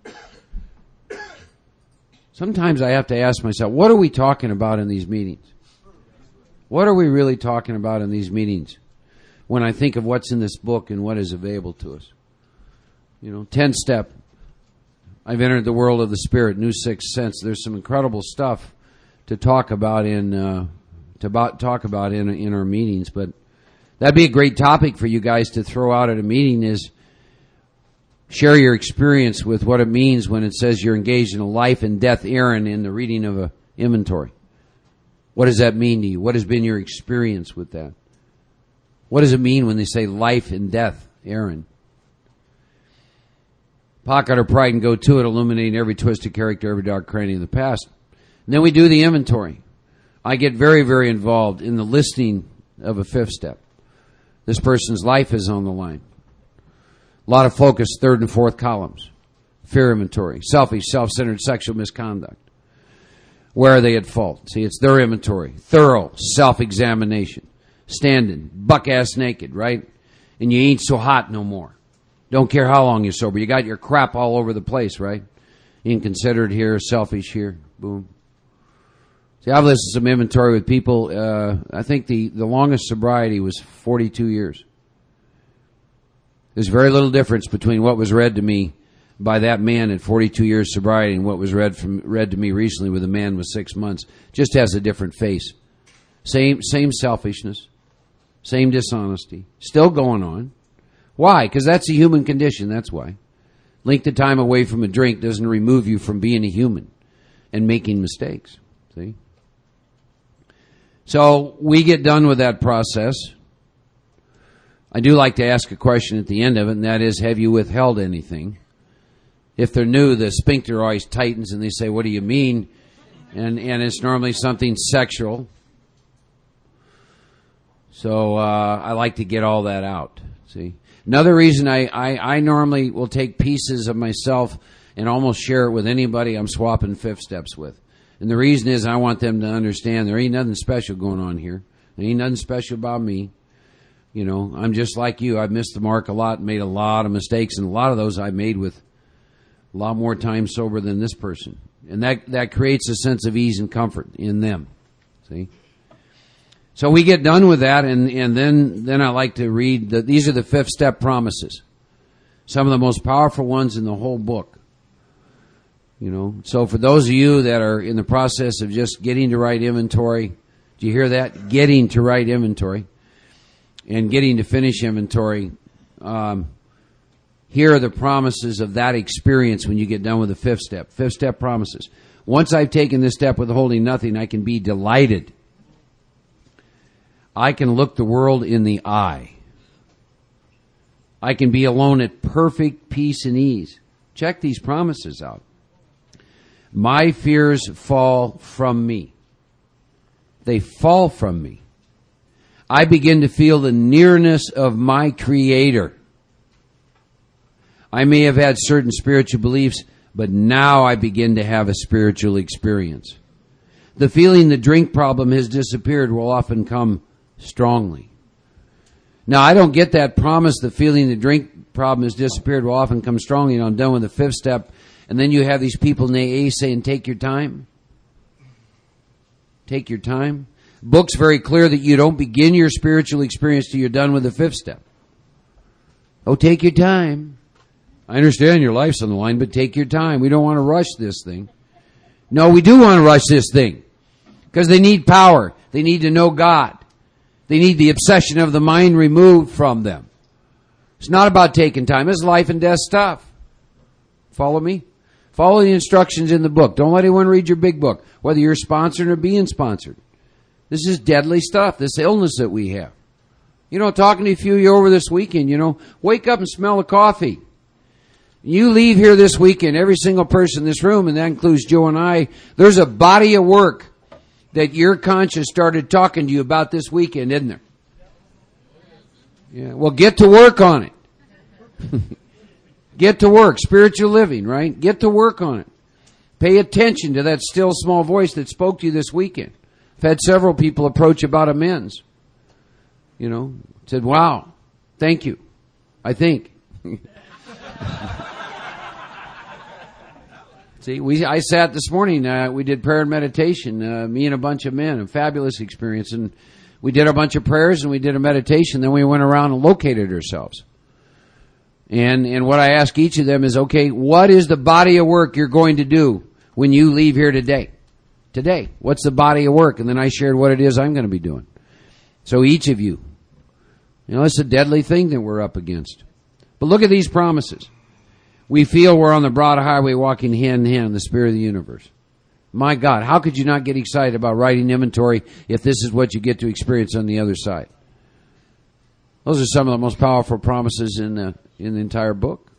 Sometimes I have to ask myself, what are we talking about in these meetings? What are we really talking about in these meetings when I think of what's in this book and what is available to us? You know, tenth step. I've entered the world of the spirit, new sixth sense. There's some incredible stuff to talk about in uh, to about, talk about in in our meetings, but that'd be a great topic for you guys to throw out at a meeting. Is share your experience with what it means when it says you're engaged in a life and death errand in the reading of an inventory. What does that mean to you? What has been your experience with that? What does it mean when they say life and death errand? Pocket our pride and go to it, illuminating every twisted character, every dark cranny of the past. And then we do the inventory. I get very, very involved in the listing of a fifth step. This person's life is on the line. A lot of focus, third and fourth columns. Fear inventory, selfish, self-centered sexual misconduct. Where are they at fault? See, it's their inventory. Thorough self-examination. Standing, buck-ass naked, right? And you ain't so hot no more. Don't care how long you're sober. You got your crap all over the place, right? Inconsiderate here, selfish here. Boom. See, I've listened to some inventory with people. Uh, I think the, the longest sobriety was forty-two years. There's very little difference between what was read to me by that man at forty-two years sobriety and what was read from read to me recently with a man with six months. Just has a different face. Same same selfishness, same dishonesty, still going on. Why? Because that's a human condition. That's why. Length of time away from a drink doesn't remove you from being a human and making mistakes. See? So we get done with that process. I do like to ask a question at the end of it, and that is, have you withheld anything? If they're new, the sphincter always tightens, and they say, what do you mean? And and it's normally something sexual. So uh, I like to get all that out. See? Another reason I, I, I normally will take pieces of myself and almost share it with anybody I'm swapping fifth steps with. And the reason is I want them to understand there ain't nothing special going on here. There ain't nothing special about me. You know, I'm just like you. I've missed the mark a lot, made a lot of mistakes, and a lot of those I made with a lot more time sober than this person. And that, that creates a sense of ease and comfort in them. See? So we get done with that, and, and then, then I like to read, the, these are the fifth step promises. Some of the most powerful ones in the whole book. You know, so for those of you that are in the process of just getting to right inventory, do you hear that? Getting to right inventory. and getting to finish inventory, um, here are the promises of that experience when you get done with the fifth step. Fifth step promises. Once I've taken this step withholding nothing, I can be delighted. I can look the world in the eye. I can be alone at perfect peace and ease. Check these promises out. My fears fall from me. They fall from me. I begin to feel the nearness of my Creator. I may have had certain spiritual beliefs, but now I begin to have a spiritual experience. The feeling the drink problem has disappeared will often come strongly. Now, I don't get that promise, the feeling the drink problem has disappeared will often come strongly, and I'm done with the fifth step. And then you have these people in A A saying, take your time. Take your time. Book's very clear that you don't begin your spiritual experience till you're done with the fifth step. Oh, take your time. I understand your life's on the line, but take your time. We don't want to rush this thing. No, we do want to rush this thing. Because they need power. They need to know God. They need the obsession of the mind removed from them. It's not about taking time. It's life and death stuff. Follow me? Follow the instructions in the book. Don't let anyone read your big book, whether you're sponsored or being sponsored. This is deadly stuff, this illness that we have. You know, talking to a few of you over this weekend, you know, wake up and smell the coffee. You leave here this weekend, every single person in this room, and that includes Joe and I, there's a body of work that your conscience started talking to you about this weekend, isn't there? Yeah. Well, get to work on it. Get to work. Spiritual living, right? Get to work on it. Pay attention to that still small voice that spoke to you this weekend. I've had several people approach about amends. You know, said, wow, thank you. I think. See, we I sat this morning, uh, we did prayer and meditation, uh, me and a bunch of men, a fabulous experience. And we did a bunch of prayers and we did a meditation. Then we went around and located ourselves. And and what I ask each of them is, okay, what is the body of work you're going to do when you leave here today? Today. What's the body of work? And then I shared what it is I'm going to be doing. So each of you, you know, it's a deadly thing that we're up against. But look at these promises. We feel we're on the broad highway walking hand in hand in the spirit of the universe. My God, how could you not get excited about writing inventory if this is what you get to experience on the other side? Those are some of the most powerful promises in the, in the entire book.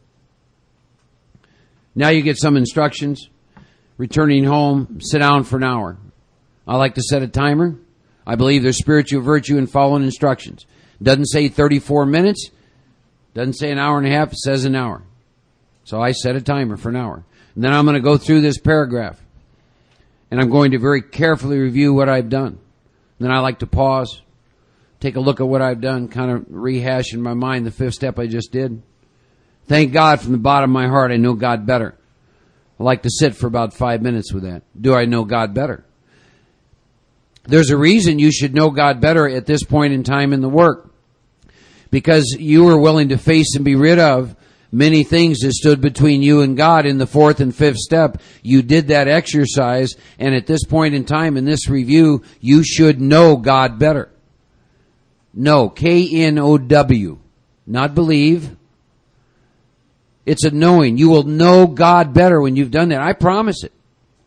Now you get some instructions. Returning home, sit down for an hour. I like to set a timer. I believe there's spiritual virtue in following instructions. Doesn't say thirty-four minutes. Doesn't say an hour and a half. It says an hour. So I set a timer for an hour. And then I'm going to go through this paragraph. And I'm going to very carefully review what I've done. And then I like to pause, take a look at what I've done, kind of rehash in my mind the fifth step I just did. Thank God from the bottom of my heart I know God better. I like to sit for about five minutes with that. Do I know God better? There's a reason you should know God better at this point in time in the work. Because you were willing to face and be rid of many things that stood between you and God in the fourth and fifth step. You did that exercise, and at this point in time in this review, you should know God better. Know, K N O W, not believe. It's a knowing. You will know God better when you've done that. I promise it.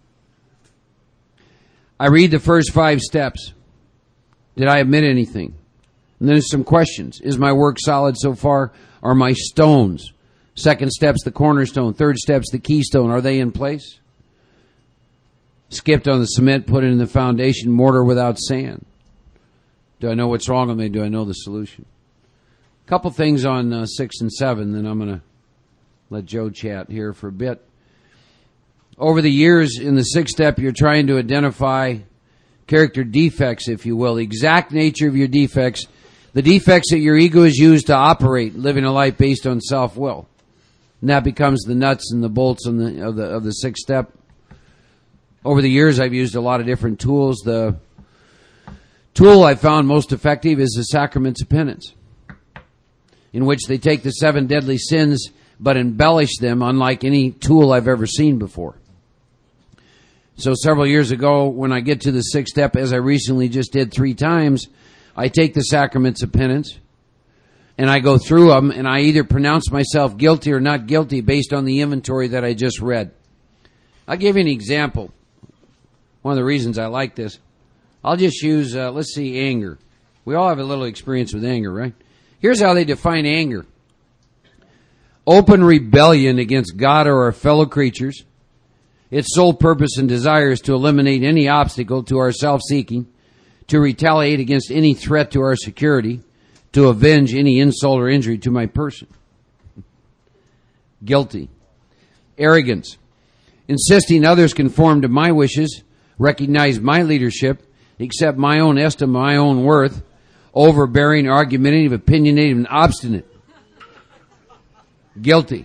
I read the first five steps. Did I omit anything? And then there's some questions. Is my work solid so far? Are my stones? Second step's the cornerstone. Third step's the keystone. Are they in place? Skipped on the cement, put it in the foundation, mortar without sand. Do I know what's wrong with me? Do I know the solution? A couple things on uh, six and seven, then I'm going to let Joe chat here for a bit. Over the years, in the sixth step, you're trying to identify character defects, if you will, the exact nature of your defects, the defects that your ego has used to operate, living a life based on self-will. And that becomes the nuts and the bolts of the, of the, of the sixth step. Over the years, I've used a lot of different tools. The tool I found most effective is the sacraments of penance, in which they take the seven deadly sins but embellish them unlike any tool I've ever seen before. So several years ago, when I get to the sixth step, as I recently just did three times, I take the sacraments of penance, and I go through them, and I either pronounce myself guilty or not guilty based on the inventory that I just read. I'll give you an example. One of the reasons I like this, I'll just use, uh, let's see, anger. We all have a little experience with anger, right? Here's how they define anger. Open rebellion against God or our fellow creatures. Its sole purpose and desire is to eliminate any obstacle to our self-seeking, to retaliate against any threat to our security, to avenge any insult or injury to my person. Guilty. Arrogance. Insisting others conform to my wishes, recognize my leadership, accept my own estimate, my own worth, overbearing, argumentative, opinionative, and obstinate. Guilty.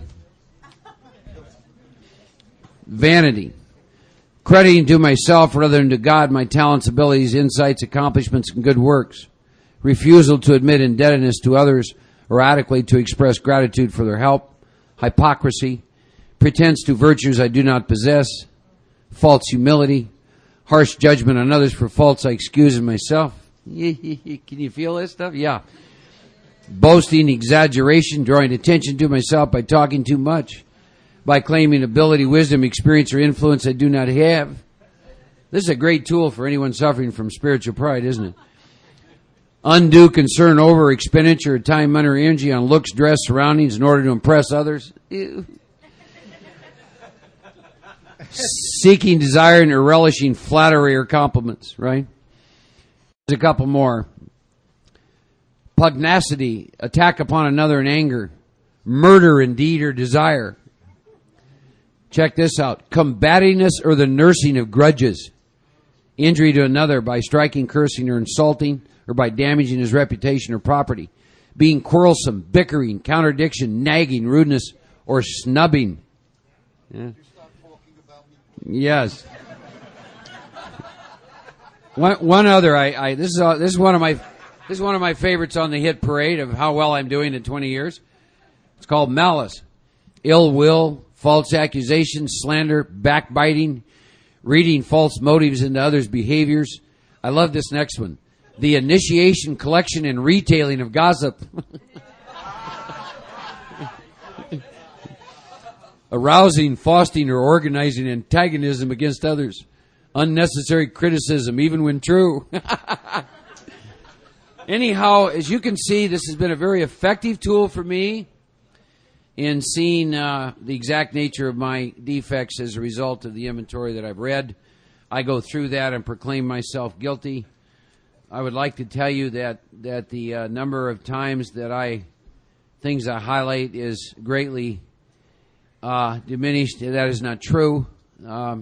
Vanity. Crediting to myself rather than to God my talents, abilities, insights, accomplishments, and good works. Refusal to admit indebtedness to others or adequately to express gratitude for their help. Hypocrisy. Pretense to virtues I do not possess. False humility. Harsh judgment on others for faults I excuse in myself. Can you feel this stuff? Yeah. Boasting, exaggeration, drawing attention to myself by talking too much, by claiming ability, wisdom, experience, or influence I do not have. This is a great tool for anyone suffering from spiritual pride, isn't it? Undue concern over expenditure of time, money, or energy on looks, dress, surroundings in order to impress others. Ew. Seeking, desiring, or relishing flattery or compliments, right? There's a couple more. Pugnacity, attack upon another in anger. Murder in deed or desire. Check this out. Combativeness or the nursing of grudges. Injury to another by striking, cursing, or insulting, or by damaging his reputation or property. Being quarrelsome, bickering, contradiction, nagging, rudeness, or snubbing. Yeah. Yes. One, one other, I, I this is uh, this is one of my this is one of my favorites on the hit parade of how well I'm doing in twenty years. It's called malice, ill will, false accusations, slander, backbiting, reading false motives into others' behaviors. I love this next one: the initiation, collection, and retailing of gossip. Arousing, fostering, or organizing antagonism against others. Unnecessary criticism, even when true. Anyhow, as you can see, this has been a very effective tool for me in seeing uh, the exact nature of my defects as a result of the inventory that I've read. I go through that and proclaim myself guilty. I would like to tell you that, that the uh, number of times that I, things I highlight is greatly Uh, diminished. That is not true. Um,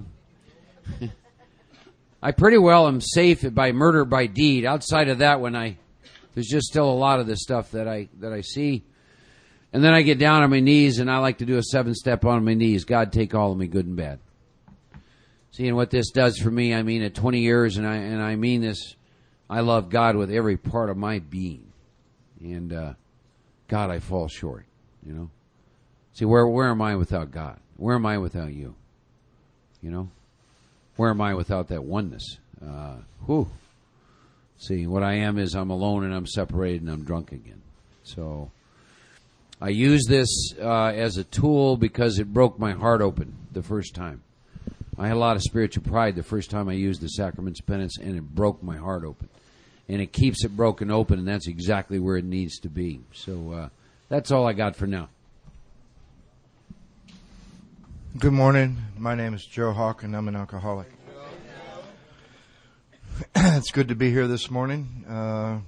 I pretty well am safe by murder by deed. Outside of that, when I there's just still a lot of the stuff that I that I see, and then I get down on my knees and I like to do a seven step on my knees. God, take all of me, good and bad. Seeing what this does for me, I mean, at twenty years, and I and I mean this. I love God with every part of my being, and uh, God, I fall short. You know. See, where where am I without God? Where am I without you? You know? Where am I without that oneness? Uh, whew. See, what I am is I'm alone and I'm separated and I'm drunk again. So I use this uh, as a tool because it broke my heart open the first time. I had a lot of spiritual pride the first time I used the sacraments of penance, and it broke my heart open. And it keeps it broken open, and that's exactly where it needs to be. So uh, that's all I got for now. Good morning. My name is Joe Hawk, and I'm an alcoholic. It's good to be here this morning. Uh,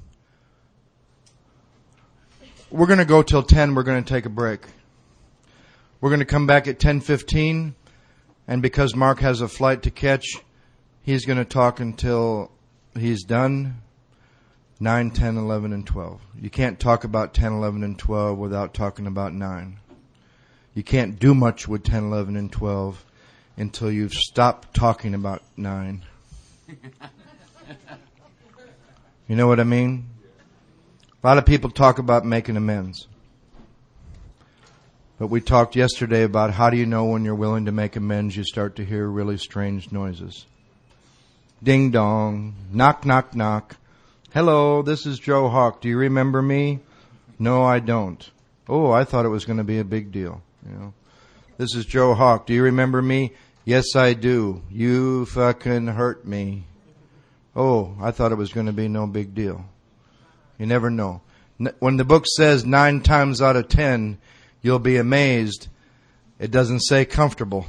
we're going to go till ten. We're going to take a break. We're going to come back at ten fifteen, and because Mark has a flight to catch, he's going to talk until he's done, nine, ten, eleven, and twelve. You can't talk about ten, eleven, and twelve without talking about nine. You can't do much with ten, eleven, and twelve until you've stopped talking about nine. You know what I mean? A lot of people talk about making amends. But we talked yesterday about how do you know when you're willing to make amends. You start to hear really strange noises. Ding dong. Knock, knock, knock. Hello, this is Joe Hawk. Do you remember me? No, I don't. Oh, I thought it was going to be a big deal. You know, this is Joe Hawk. Do you remember me? Yes, I do. You fucking hurt me. Oh, I thought it was going to be no big deal. You never know. When the book says nine times out of ten, you'll be amazed, it doesn't say comfortable.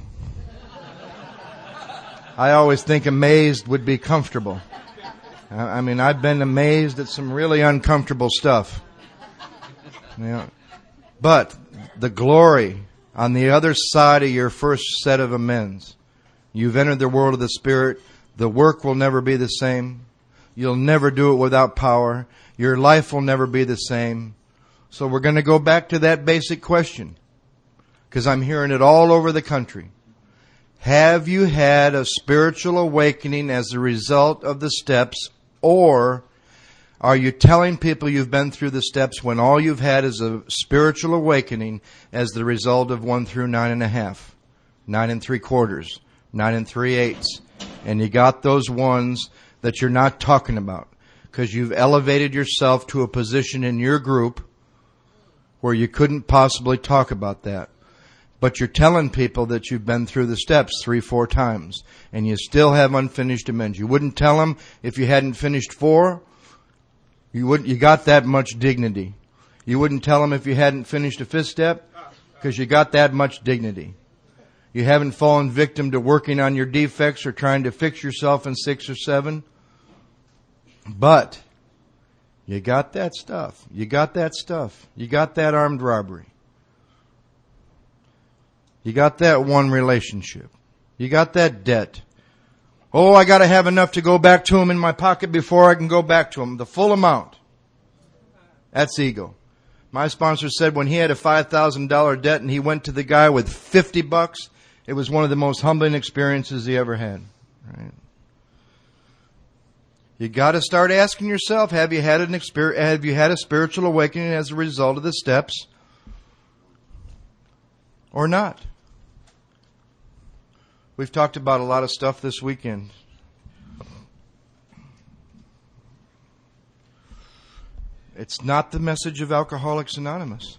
I always think amazed would be comfortable. I mean, I've been amazed at some really uncomfortable stuff. Yeah. But the glory on the other side of your first set of amends, you've entered the world of the Spirit. The work will never be the same. You'll never do it without power. Your life will never be the same. So we're going to go back to that basic question, because I'm hearing it all over the country. Have you had a spiritual awakening as a result of the steps, or are you telling people you've been through the steps when all you've had is a spiritual awakening as the result of one through nine and a half, nine and three quarters, nine and three eighths, and you got those ones that you're not talking about because you've elevated yourself to a position in your group where you couldn't possibly talk about that. But you're telling people that you've been through the steps three, four times, and you still have unfinished amends. You wouldn't tell them if you hadn't finished four. You wouldn't. You got that much dignity. You wouldn't tell them if you hadn't finished a fifth step, because you got that much dignity. You haven't fallen victim to working on your defects or trying to fix yourself in six or seven. But you got that stuff. You got that stuff. You got that armed robbery. You got that one relationship. You got that debt. Oh, I got to have enough to go back to him in my pocket before I can go back to him. The full amount. That's ego. My sponsor said when he had a five thousand dollars debt and he went to the guy with fifty bucks, it was one of the most humbling experiences he ever had. Right? You got to start asking yourself, have you had an experience, have you had a spiritual awakening as a result of the steps or not? We've talked about a lot of stuff this weekend. It's not the message of Alcoholics Anonymous.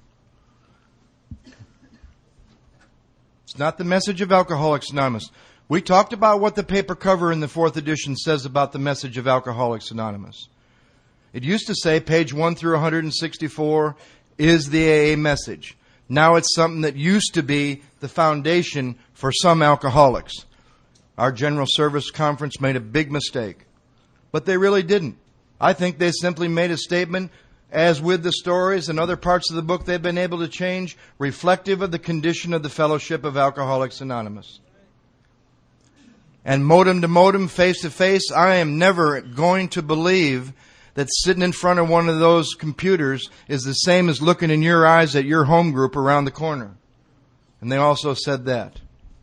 It's not the message of Alcoholics Anonymous. We talked about what the paper cover in the fourth edition says about the message of Alcoholics Anonymous. It used to say page one through one sixty-four is the A A message. Now it's something that used to be the foundation for some alcoholics. Our General Service Conference made a big mistake. But they really didn't. I think they simply made a statement, as with the stories and other parts of the book they've been able to change, reflective of the condition of the Fellowship of Alcoholics Anonymous. And modem to modem, face to face, I am never going to believe that sitting in front of one of those computers is the same as looking in your eyes at your home group around the corner. And they also said that.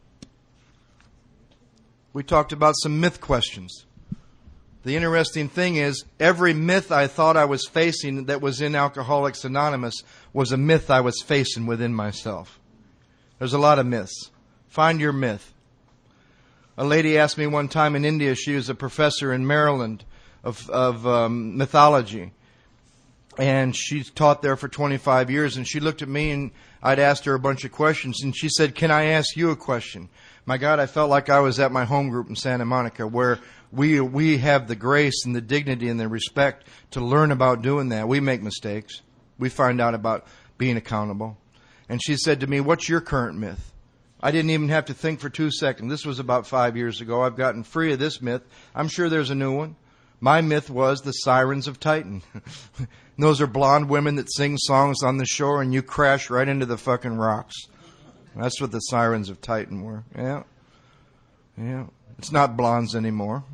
We talked about some myth questions. The interesting thing is, every myth I thought I was facing that was in Alcoholics Anonymous was a myth I was facing within myself. There's a lot of myths. Find your myth. A lady asked me one time in India, she was a professor in Maryland of, of um, mythology. And she taught there for twenty-five years. And she looked at me and I'd asked her a bunch of questions. And she said, "Can I ask you a question?" My God, I felt like I was at my home group in Santa Monica, where we we have the grace and the dignity and the respect to learn about doing that. We make mistakes. We find out about being accountable. And she said to me, "What's your current myth?" I didn't even have to think for two seconds. This was about five years ago. I've gotten free of this myth. I'm sure there's a new one. My myth was the Sirens of Titan. Those are blonde women that sing songs on the shore and you crash right into the fucking rocks. That's what the Sirens of Titan were. Yeah. Yeah. It's not blondes anymore.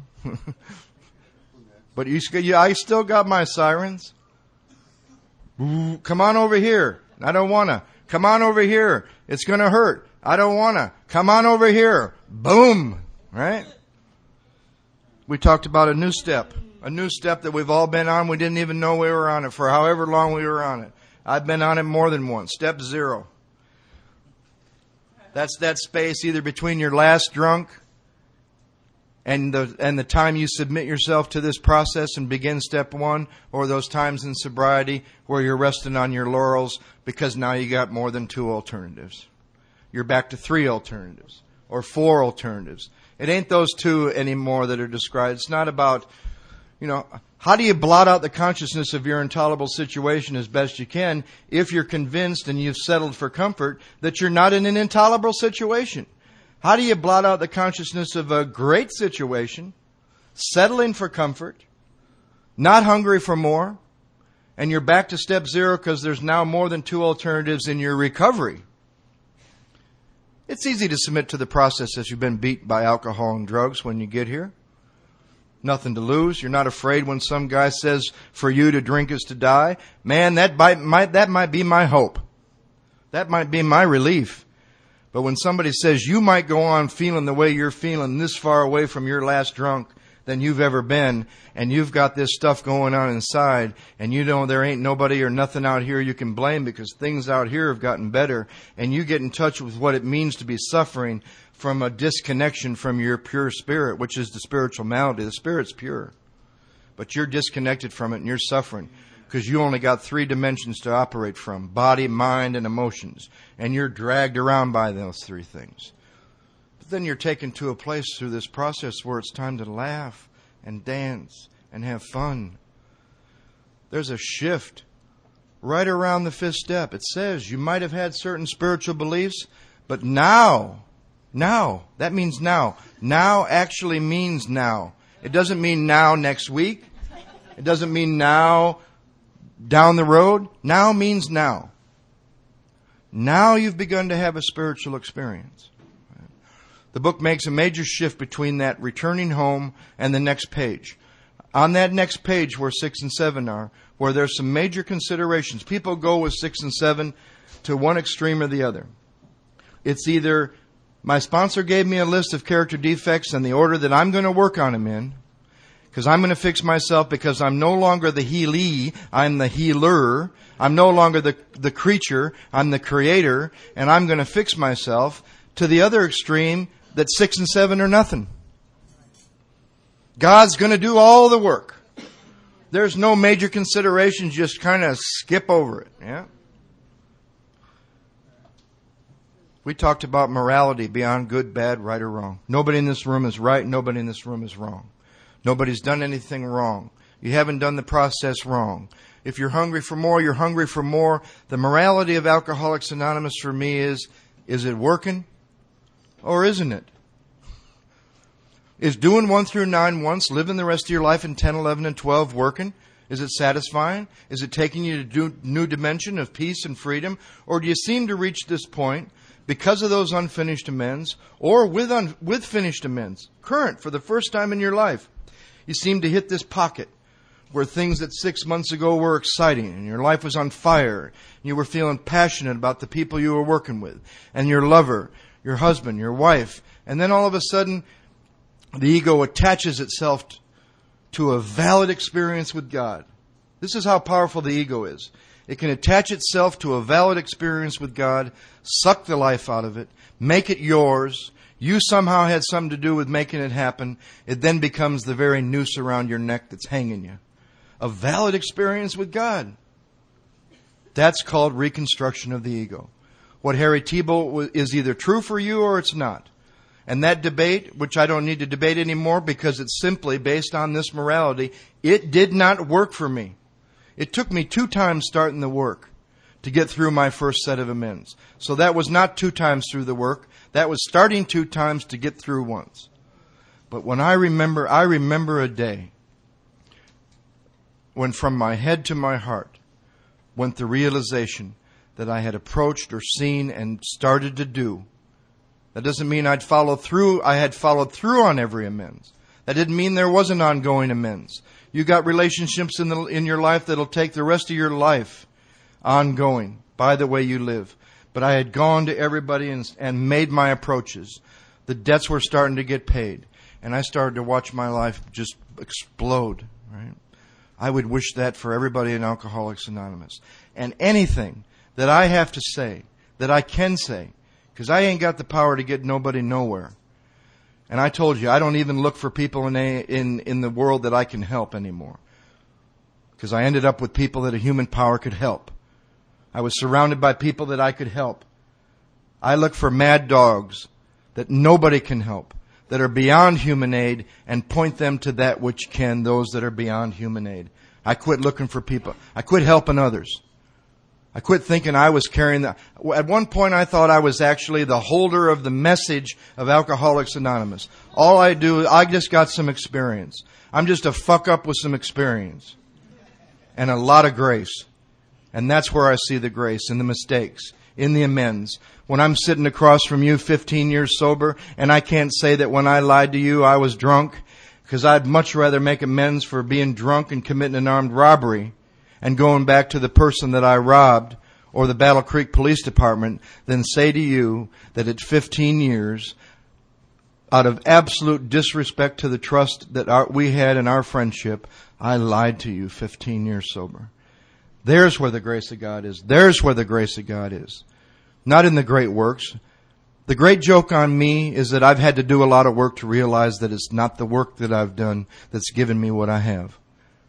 But you, you, I still got my sirens. Ooh, come on over here. I don't want to. Come on over here. It's going to hurt. I don't want to. Come on over here. Boom. Right? We talked about a new step. A new step that we've all been on. We didn't even know we were on it for however long we were on it. I've been on it more than once. Step zero. That's that space either between your last drunk And the and the time you submit yourself to this process and begin step one, or those times in sobriety where you're resting on your laurels because now you got more than two alternatives. You're back to three alternatives or four alternatives. It ain't those two anymore that are described. It's not about, you know, how do you blot out the consciousness of your intolerable situation as best you can if you're convinced and you've settled for comfort that you're not in an intolerable situation? How do you blot out the consciousness of a great situation, settling for comfort, not hungry for more, and you're back to step zero because there's now more than two alternatives in your recovery? It's easy to submit to the process as you've been beat by alcohol and drugs when you get here. Nothing to lose. You're not afraid when some guy says for you to drink is to die. Man, that might, might, that might be my hope. That might be my relief. But when somebody says you might go on feeling the way you're feeling this far away from your last drunk than you've ever been, and you've got this stuff going on inside, and you know there ain't nobody or nothing out here you can blame because things out here have gotten better, and you get in touch with what it means to be suffering from a disconnection from your pure spirit, which is the spiritual malady. The spirit's pure, but you're disconnected from it and you're suffering because you only got three dimensions to operate from: body, mind, and emotions. And you're dragged around by those three things. But then you're taken to a place through this process where it's time to laugh and dance and have fun. There's a shift right around the fifth step. It says you might have had certain spiritual beliefs, but now, now, that means now. Now actually means now. It doesn't mean now next week. It doesn't mean now down the road. Now means now. Now you've begun to have a spiritual experience. The book makes a major shift between that returning home and the next page. On that next page where six and seven are, where there's some major considerations, people go with six and seven to one extreme or the other. It's either my sponsor gave me a list of character defects and the order that I'm going to work on them in, because I'm going to fix myself because I'm no longer the healee, I'm the healer. I'm no longer the, the creature, I'm the creator, and I'm going to fix myself, to the other extreme that six and seven are nothing. God's going to do all the work. There's no major considerations, just kind of skip over it. Yeah. We talked about morality beyond good, bad, right, or wrong. Nobody in this room is right, nobody in this room is wrong. Nobody's done anything wrong. You haven't done the process wrong. If you're hungry for more, you're hungry for more. The morality of Alcoholics Anonymous for me is, is it working or isn't it? Is doing one through nine once, living the rest of your life in ten, eleven, and twelve working? Is it satisfying? Is it taking you to a new dimension of peace and freedom? Or do you seem to reach this point because of those unfinished amends, or with un, with finished amends, current for the first time in your life? You seem to hit this pocket where things that six months ago were exciting and your life was on fire. And you were feeling passionate about the people you were working with and your lover, your husband, your wife. And then all of a sudden, the ego attaches itself to a valid experience with God. This is how powerful the ego is. It can attach itself to a valid experience with God, suck the life out of it, make it yours. You somehow had something to do with making it happen. It then becomes the very noose around your neck that's hanging you. A valid experience with God. That's called reconstruction of the ego. What Harry Tiebout is either true for you or it's not. And that debate, which I don't need to debate anymore because it's simply based on this morality, it did not work for me. It took me two times starting the work to get through my first set of amends. So that was not two times through the work. That was starting two times to get through once. But when I remember, I remember a day when from my head to my heart went the realization that I had approached or seen and started to do. That doesn't mean I'd follow through. I had followed through on every amends. That didn't mean there wasn't ongoing amends. You got relationships in the in your life that'll take the rest of your life ongoing by the way you live. But I had gone to everybody and, and made my approaches. The debts were starting to get paid. And I started to watch my life just explode. Right? I would wish that for everybody in Alcoholics Anonymous. And anything that I have to say, that I can say, because I ain't got the power to get nobody nowhere, And I told you, I don't even look for people in a, in, in the world that I can help anymore. Because I ended up with people that a human power could help. I was surrounded by people that I could help. I look for mad dogs that nobody can help, that are beyond human aid, and point them to that which can, those that are beyond human aid. I quit looking for people. I quit helping others. I quit thinking I was carrying the... At one point I thought I was actually the holder of the message of Alcoholics Anonymous. All I do, I just got some experience. I'm just a fuck up with some experience. And a lot of grace. And that's where I see the grace, in the mistakes, in the amends. When I'm sitting across from you fifteen years sober, and I can't say that when I lied to you I was drunk, because I'd much rather make amends for being drunk and committing an armed robbery and going back to the person that I robbed or the Battle Creek Police Department than say to you that at fifteen years, out of absolute disrespect to the trust that our, we had in our friendship, I lied to you fifteen years sober. There's where the grace of God is. There's where the grace of God is. Not in the great works. The great joke on me is that I've had to do a lot of work to realize that it's not the work that I've done that's given me what I have.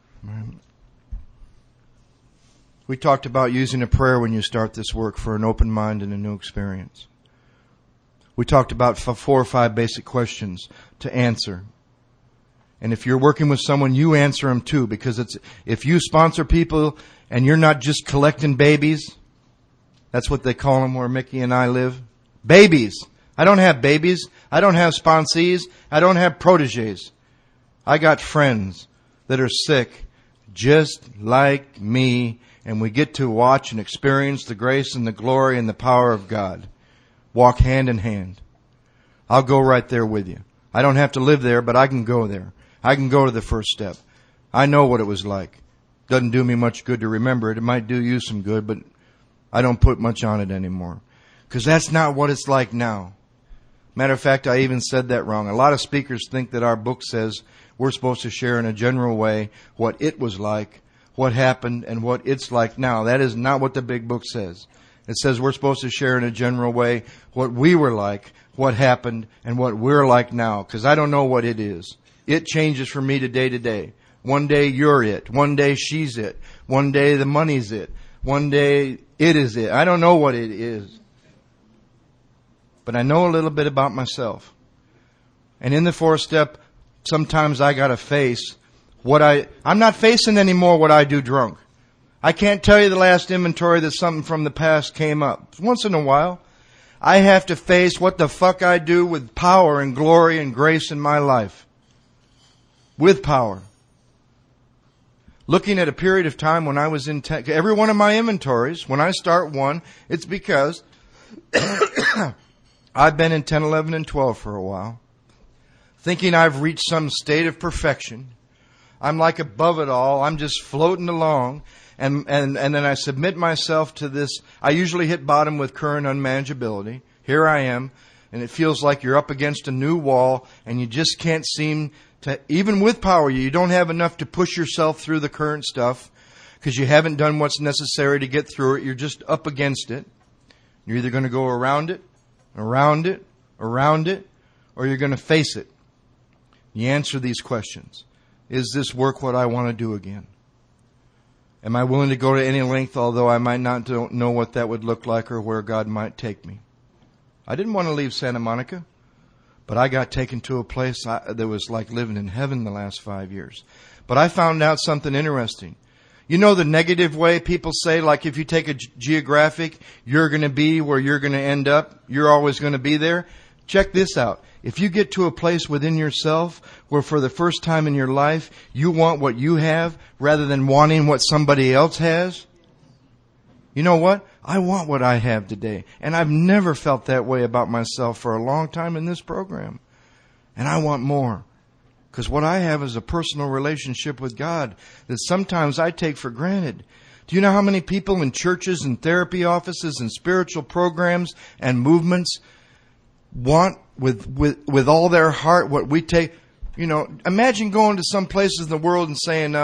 We talked about using a prayer when you start this work for an open mind and a new experience. We talked about four or five basic questions to answer. And if you're working with someone, you answer them too, because it's, if you sponsor people and you're not just collecting babies, that's what they call them where Mickey and I live. Babies. I don't have babies. I don't have sponsees. I don't have proteges. I got friends that are sick just like me, and we get to watch and experience the grace and the glory and the power of God. Walk hand in hand. I'll go right there with you. I don't have to live there, but I can go there. I can go to the first step. I know what it was like. Doesn't do me much good to remember it. It might do you some good, but I don't put much on it anymore. Because that's not what it's like now. Matter of fact, I even said that wrong. A lot of speakers think that our book says we're supposed to share in a general way what it was like, what happened, and what it's like now. That is not what the big book says. It says we're supposed to share in a general way what we were like, what happened, and what we're like now. Because I don't know what it is. It changes from me to day to day. One day you're it. One day she's it. One day the money's it. One day it is it. I don't know what it is. But I know a little bit about myself. And in the fourth step, sometimes I gotta face what I, I'm not facing anymore what I do drunk. I can't tell you the last inventory that something from the past came up. Once in a while, I have to face what the fuck I do with power and glory and grace in my life. With power. Looking at a period of time when I was in, ten, every one of my inventories, when I start one, it's because I've been in ten, eleven, and twelve for a while, thinking I've reached some state of perfection. I'm like above it all. I'm just floating along. And, and, and then I submit myself to this. I usually hit bottom with current unmanageability. Here I am. And it feels like you're up against a new wall and you just can't seem to, even with power, you don't have enough to push yourself through the current stuff because you haven't done what's necessary to get through it. You're just up against it. You're either going to go around it, around it, around it, or you're going to face it. You answer these questions. Is this work what I want to do again? Am I willing to go to any length, although I might not know what that would look like or where God might take me? I didn't want to leave Santa Monica, but I got taken to a place I, that was like living in heaven the last five years. But I found out something interesting. You know the negative way people say, like if you take a geographic, you're going to be where you're going to end up. You're always going to be there. Check this out. If you get to a place within yourself where for the first time in your life you want what you have rather than wanting what somebody else has, you know what? I want what I have today. And I've never felt that way about myself for a long time in this program. And I want more. Because what I have is a personal relationship with God that sometimes I take for granted. Do you know how many people in churches and therapy offices and spiritual programs and movements want with, with, with all their heart what we take? You know, imagine going to some places in the world and saying, uh,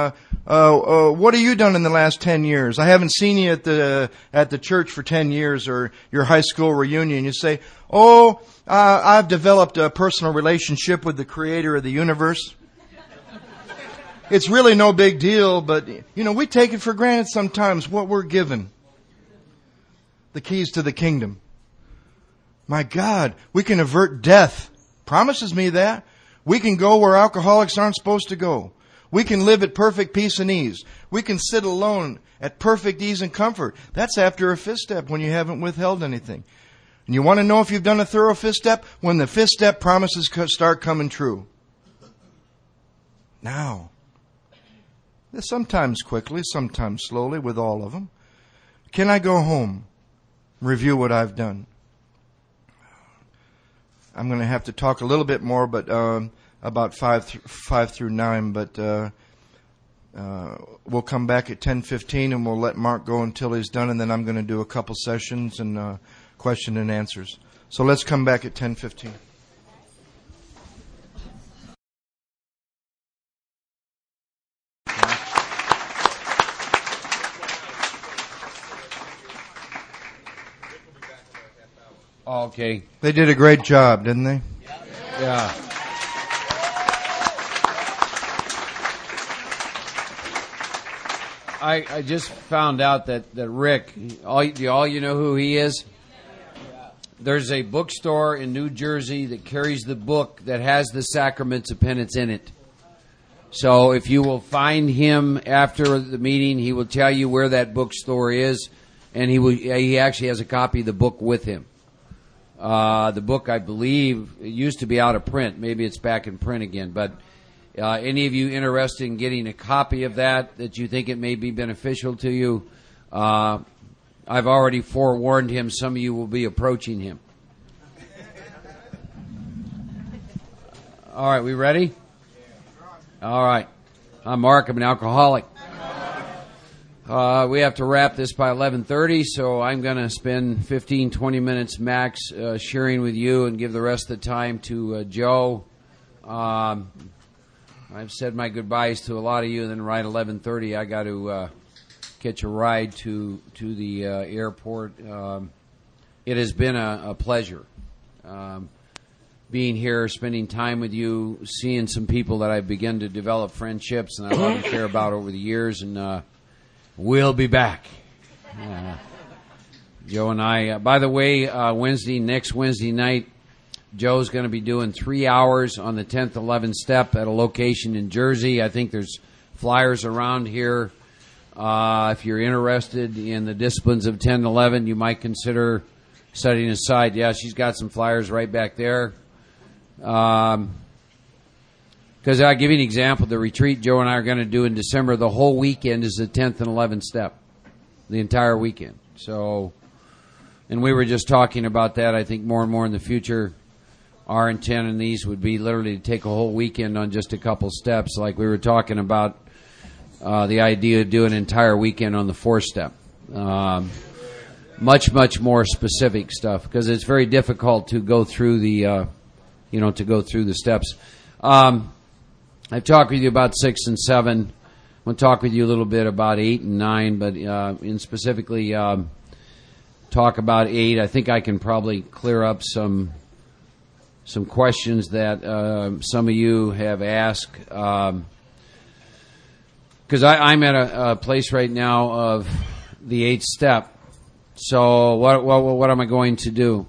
uh, uh, what have you done in the last ten years? I haven't seen you at the at the church for ten years, or your high school reunion. You say, oh, uh, I've developed a personal relationship with the creator of the universe. It's really no big deal, but, you know, we take it for granted sometimes what we're given. The keys to the kingdom. My God, we can avert death. Promises me that. We can go where alcoholics aren't supposed to go. We can live at perfect peace and ease. We can sit alone at perfect ease and comfort. That's after a fifth step, when you haven't withheld anything. And you want to know if you've done a thorough fifth step? When the fifth step promises start coming true. Now. Sometimes quickly, sometimes slowly, with all of them. Can I go home? Review what I've done. I'm going to have to talk a little bit more, but um, about five, th- five through nine. But uh, uh, we'll come back at ten fifteen, and we'll let Mark go until he's done, and then I'm going to do a couple sessions and uh, question and answers. So let's come back at ten fifteen. Okay. They did a great job, didn't they? Yeah. I I just found out that, that Rick, all, all you know who he is? There's a bookstore in New Jersey that carries the book that has the Sacraments of Penance in it. So if you will find him after the meeting, he will tell you where that bookstore is, and he will, he actually has a copy of the book with him. Uh, the book, I believe, it used to be out of print. Maybe it's back in print again. But uh, any of you interested in getting a copy of that, that you think it may be beneficial to you, uh, I've already forewarned him. Some of you will be approaching him. All right, we ready? All right. I'm Mark. I'm an alcoholic. Uh, we have to wrap this by eleven thirty, so I'm going to spend fifteen, twenty minutes max uh, sharing with you and give the rest of the time to uh, Joe. Um, I've said my goodbyes to a lot of you, and then right at eleven thirty I got to uh, catch a ride to, to the uh, airport. Um, it has been a, a pleasure um, being here, spending time with you, seeing some people that I've begun to develop friendships and I love and care about over the years, and uh, we'll be back. Uh, Joe and I, uh, by the way, uh, Wednesday, next Wednesday night, Joe's going to be doing three hours on the tenth, eleventh step at a location in Jersey. I think there's flyers around here. Uh, if you're interested in the disciplines of ten and eleven, you might consider setting aside. Yeah, she's got some flyers right back there. Um, Because I'll give you an example. The retreat Joe and I are going to do in December, the whole weekend is the tenth and eleventh step. The entire weekend. So, and we were just talking about that. I think more and more in the future, our intent in these would be literally to take a whole weekend on just a couple steps. Like we were talking about uh, the idea of doing an entire weekend on the fourth step. Um, much, much more specific stuff. Because it's very difficult to go through the, uh, you know, to go through the steps. Um, I've talked with you about six and seven. I'm going to talk with you a little bit about eight and nine, but uh, in specifically um, talk about eight. I think I can probably clear up some some questions that uh, some of you have asked. Because um, I'm at a, a place right now of the eighth step. So what what what am I going to do?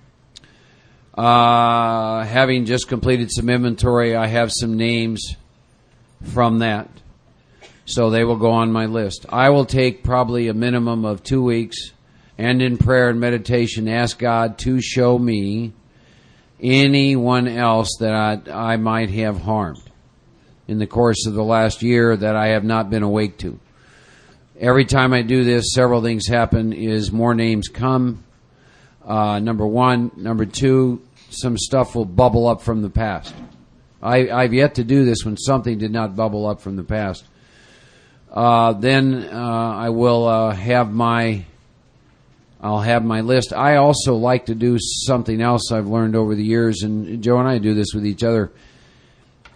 Uh, having just completed some inventory, I have some names from that. So they will go on my list. I will take probably a minimum of two weeks and in prayer and meditation ask God to show me anyone else that I, I might have harmed in the course of the last year that I have not been awake to. Every time I do this, several things happen is more names come. Uh, number one. Number two, some stuff will bubble up from the past. I, I've yet to do this when something did not bubble up from the past. Uh, then uh, I will uh, have my, I'll have my list. I also like to do something else I've learned over the years, and Joe and I do this with each other.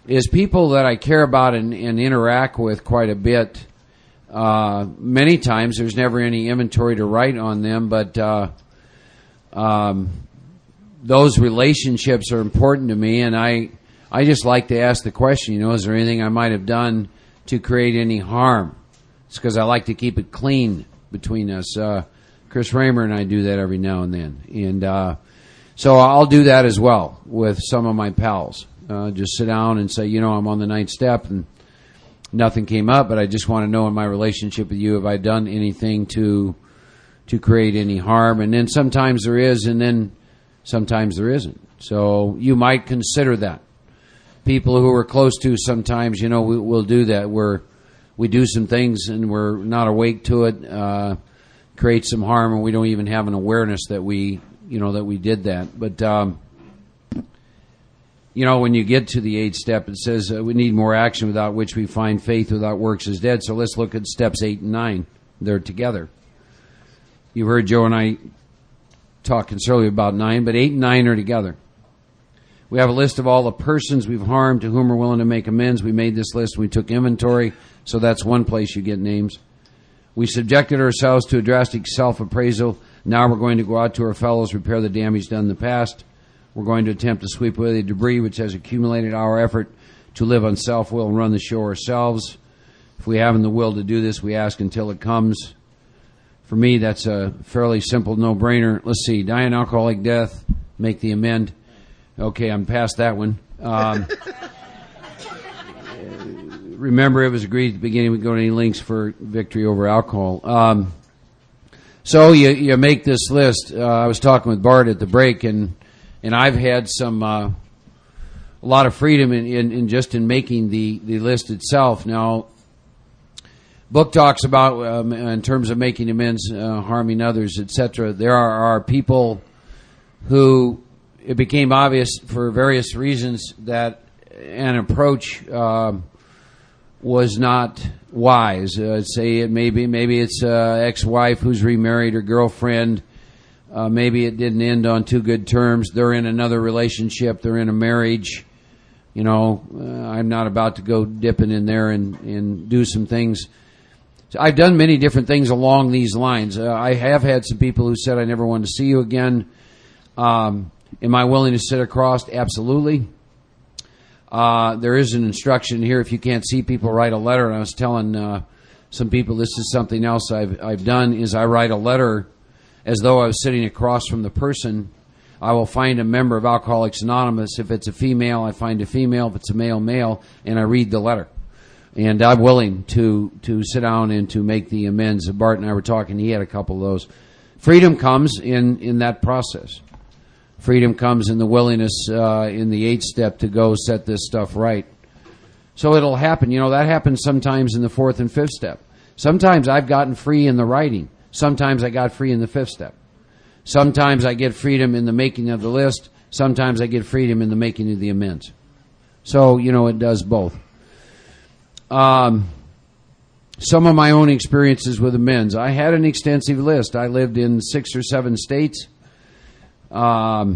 is people that I care about and, and interact with quite a bit. Uh, many times there's never any inventory to write on them, but uh, um, those relationships are important to me, and I I just like to ask the question, you know, is there anything I might have done to create any harm? It's because I like to keep it clean between us. Uh, Chris Raymer and I do that every now and then, and uh, so I'll do that as well with some of my pals. Uh, just sit down and say, you know, I'm on the ninth step and nothing came up, but I just want to know in my relationship with you, have I done anything to to create any harm? And then sometimes there is, and then sometimes there isn't. So you might consider that. People who we're close to sometimes, you know, we, we'll do that. We're, we do some things and we're not awake to it, uh, create some harm, and we don't even have an awareness that we, you know, that we did that. But, um, you know, when you get to the eighth step, it says uh, we need more action without which we find faith without works is dead. So let's look at steps eight and nine. They're together. You heard Joe and I talk considerably about nine, but eight and nine are together. We have a list of all the persons we've harmed to whom we're willing to make amends. We made this list. We took inventory, so that's one place you get names. We subjected ourselves to a drastic self-appraisal. Now we're going to go out to our fellows, repair the damage done in the past. We're going to attempt to sweep away the debris which has accumulated our effort to live on self-will and run the show ourselves. If we haven't the will to do this, we ask until it comes. For me, that's a fairly simple no-brainer. Let's see, die an alcoholic death, make the amend. Okay, I'm past that one. Um, remember, it was agreed at the beginning we go to any links for victory over alcohol. Um, so you, you make this list. Uh, I was talking with Bart at the break, and and I've had some uh, a lot of freedom in, in, in just in making the, the list itself. Now, book talks about um, in terms of making amends, uh, harming others, et cetera. There are, are people who it became obvious for various reasons that an approach uh, was not wise. Uh, say it maybe maybe it's uh, ex-wife who's remarried or girlfriend. Uh, maybe it didn't end on too good terms. They're in another relationship. They're in a marriage. You know, uh, I'm not about to go dipping in there and, and do some things. So I've done many different things along these lines. Uh, I have had some people who said, I never want to see you again. Um, am I willing to sit across? Absolutely. Uh, there is an instruction here. If you can't see people, write a letter. And I was telling uh, some people this is something else I've, I've done is I write a letter as though I was sitting across from the person. I will find a member of Alcoholics Anonymous. If it's a female, I find a female. If it's a male, male, and I read the letter. And I'm willing to, to sit down and to make the amends. Bart and I were talking. He had a couple of those. Freedom comes in, in that process. Freedom comes in the willingness uh, in the eighth step to go set this stuff right. So it'll happen. You know, that happens sometimes in the fourth and fifth step. Sometimes I've gotten free in the writing. Sometimes I got free in the fifth step. Sometimes I get freedom in the making of the list. Sometimes I get freedom in the making of the amends. So, you know, it does both. Um, some of my own experiences with amends. I had an extensive list. I lived in six or seven states. Um,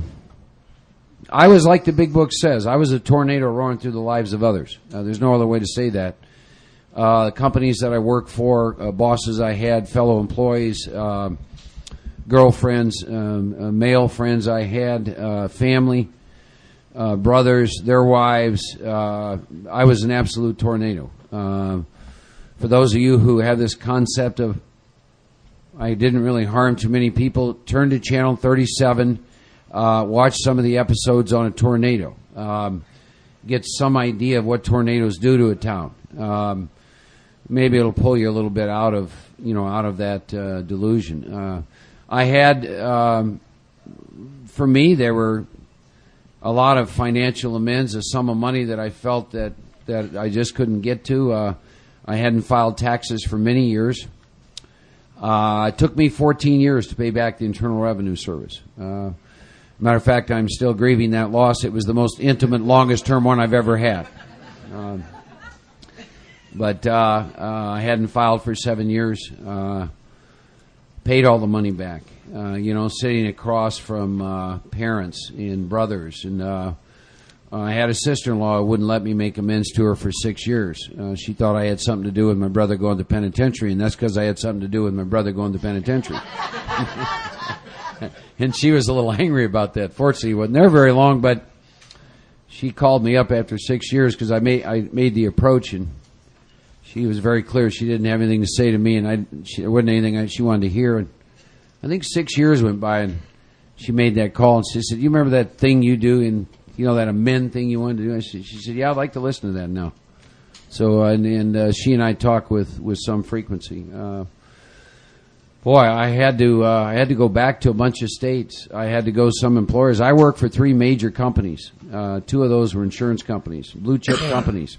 I was like the big book says. I was a tornado roaring through the lives of others. Uh, there's no other way to say that. Uh, companies that I worked for, uh, bosses I had, fellow employees, uh, girlfriends, um, uh, male friends I had, uh, family, uh, brothers, their wives. Uh, I was an absolute tornado. Uh, for those of you who have this concept of I didn't really harm too many people, turn to channel thirty-seven, uh, watch some of the episodes on a tornado. Um, get some idea of what tornadoes do to a town. Um, maybe it'll pull you a little bit out of, you know, out of that uh, delusion. Uh, I had, um, for me, there were a lot of financial amends, a sum of money that I felt that, that I just couldn't get to. Uh, I hadn't filed taxes for many years. Uh, it took me fourteen years to pay back the Internal Revenue Service. Uh, matter of fact, I'm still grieving that loss. It was the most intimate, longest-term one I've ever had. Um, but uh, uh, I hadn't filed for seven years. Uh, paid all the money back. Uh, you know, sitting across from uh, parents and brothers and uh, Uh, I had a sister-in-law who wouldn't let me make amends to her for six years. Uh, she thought I had something to do with my brother going to penitentiary, and that's because I had something to do with my brother going to penitentiary. And she was a little angry about that. Fortunately, it wasn't there very long, but she called me up after six years because I made I made the approach, and she was very clear she didn't have anything to say to me, and I she, there wasn't anything I, she wanted to hear. And I think six years went by, and she made that call, and she said, "You remember that thing you do in, you know, that amend thing you wanted to do?" I said, she said, "Yeah, I'd like to listen to that now." So, uh, and, and uh, she and I talk with, with some frequency. Uh, boy, I had to uh, I had to go back to a bunch of states. I had to go some employers. I work for three major companies. Uh, two of those were insurance companies, blue chip companies.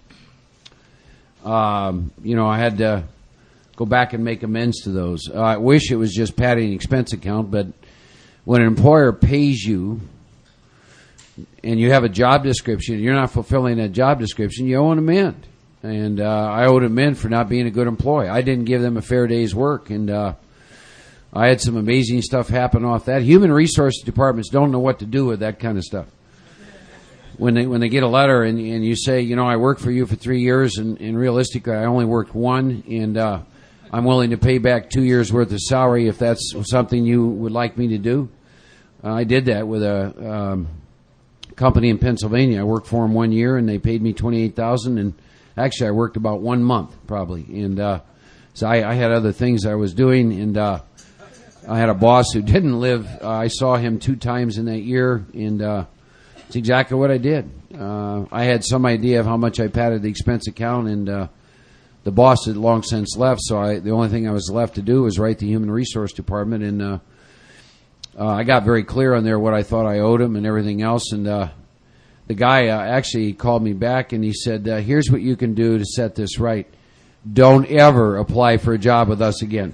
Um, you know, I had to go back and make amends to those. Uh, I wish it was just padding expense account, but when an employer pays you and you have a job description, and you're not fulfilling that job description, you owe an amend. And uh, I owed an amend for not being a good employee. I didn't give them a fair day's work, and uh, I had some amazing stuff happen off that. Human resources departments don't know what to do with that kind of stuff. When they when they get a letter and, and you say, you know, I worked for you for three years, and, and realistically I only worked one, and uh, I'm willing to pay back two years' worth of salary if that's something you would like me to do. Uh, I did that with a um, company in Pennsylvania. I worked for them one year, and they paid me twenty-eight thousand dollars, and actually I worked about one month probably. And uh, so I, I had other things I was doing, and uh, I had a boss who didn't live. Uh, I saw him two times in that year, and uh, it's exactly what I did. Uh, I had some idea of how much I padded the expense account, and uh, the boss had long since left, so I, the only thing I was left to do was write the human resource department, and uh, uh, I got very clear on there what I thought I owed him and everything else, and uh, the guy uh, actually called me back, and he said, uh, here's what you can do to set this right. Don't ever apply for a job with us again.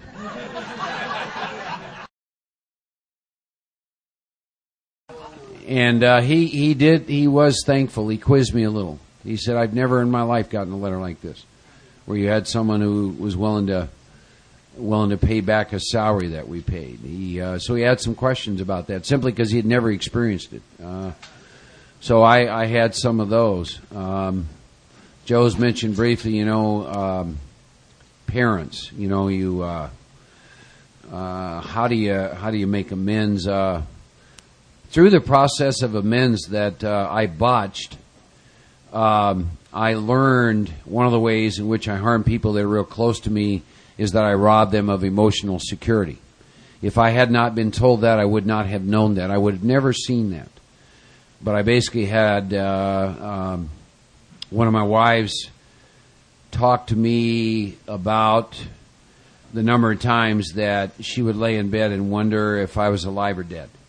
And uh, he, he did, he was thankful. He quizzed me a little. He said, I've never in my life gotten a letter like this, where you had someone who was willing to willing to pay back a salary that we paid. He uh, so he had some questions about that, simply because he had never experienced it. Uh, so I, I had some of those. Um, Joe's mentioned briefly, you know, um, parents. You know, you uh, uh, how do you how do you make amends? Uh, Through the process of amends that uh, I botched, um, I learned one of the ways in which I harm people that are real close to me is that I rob them of emotional security. If I had not been told that, I would not have known that. I would have never seen that. But I basically had uh, um, one of my wives talk to me about the number of times that she would lay in bed and wonder if I was alive or dead.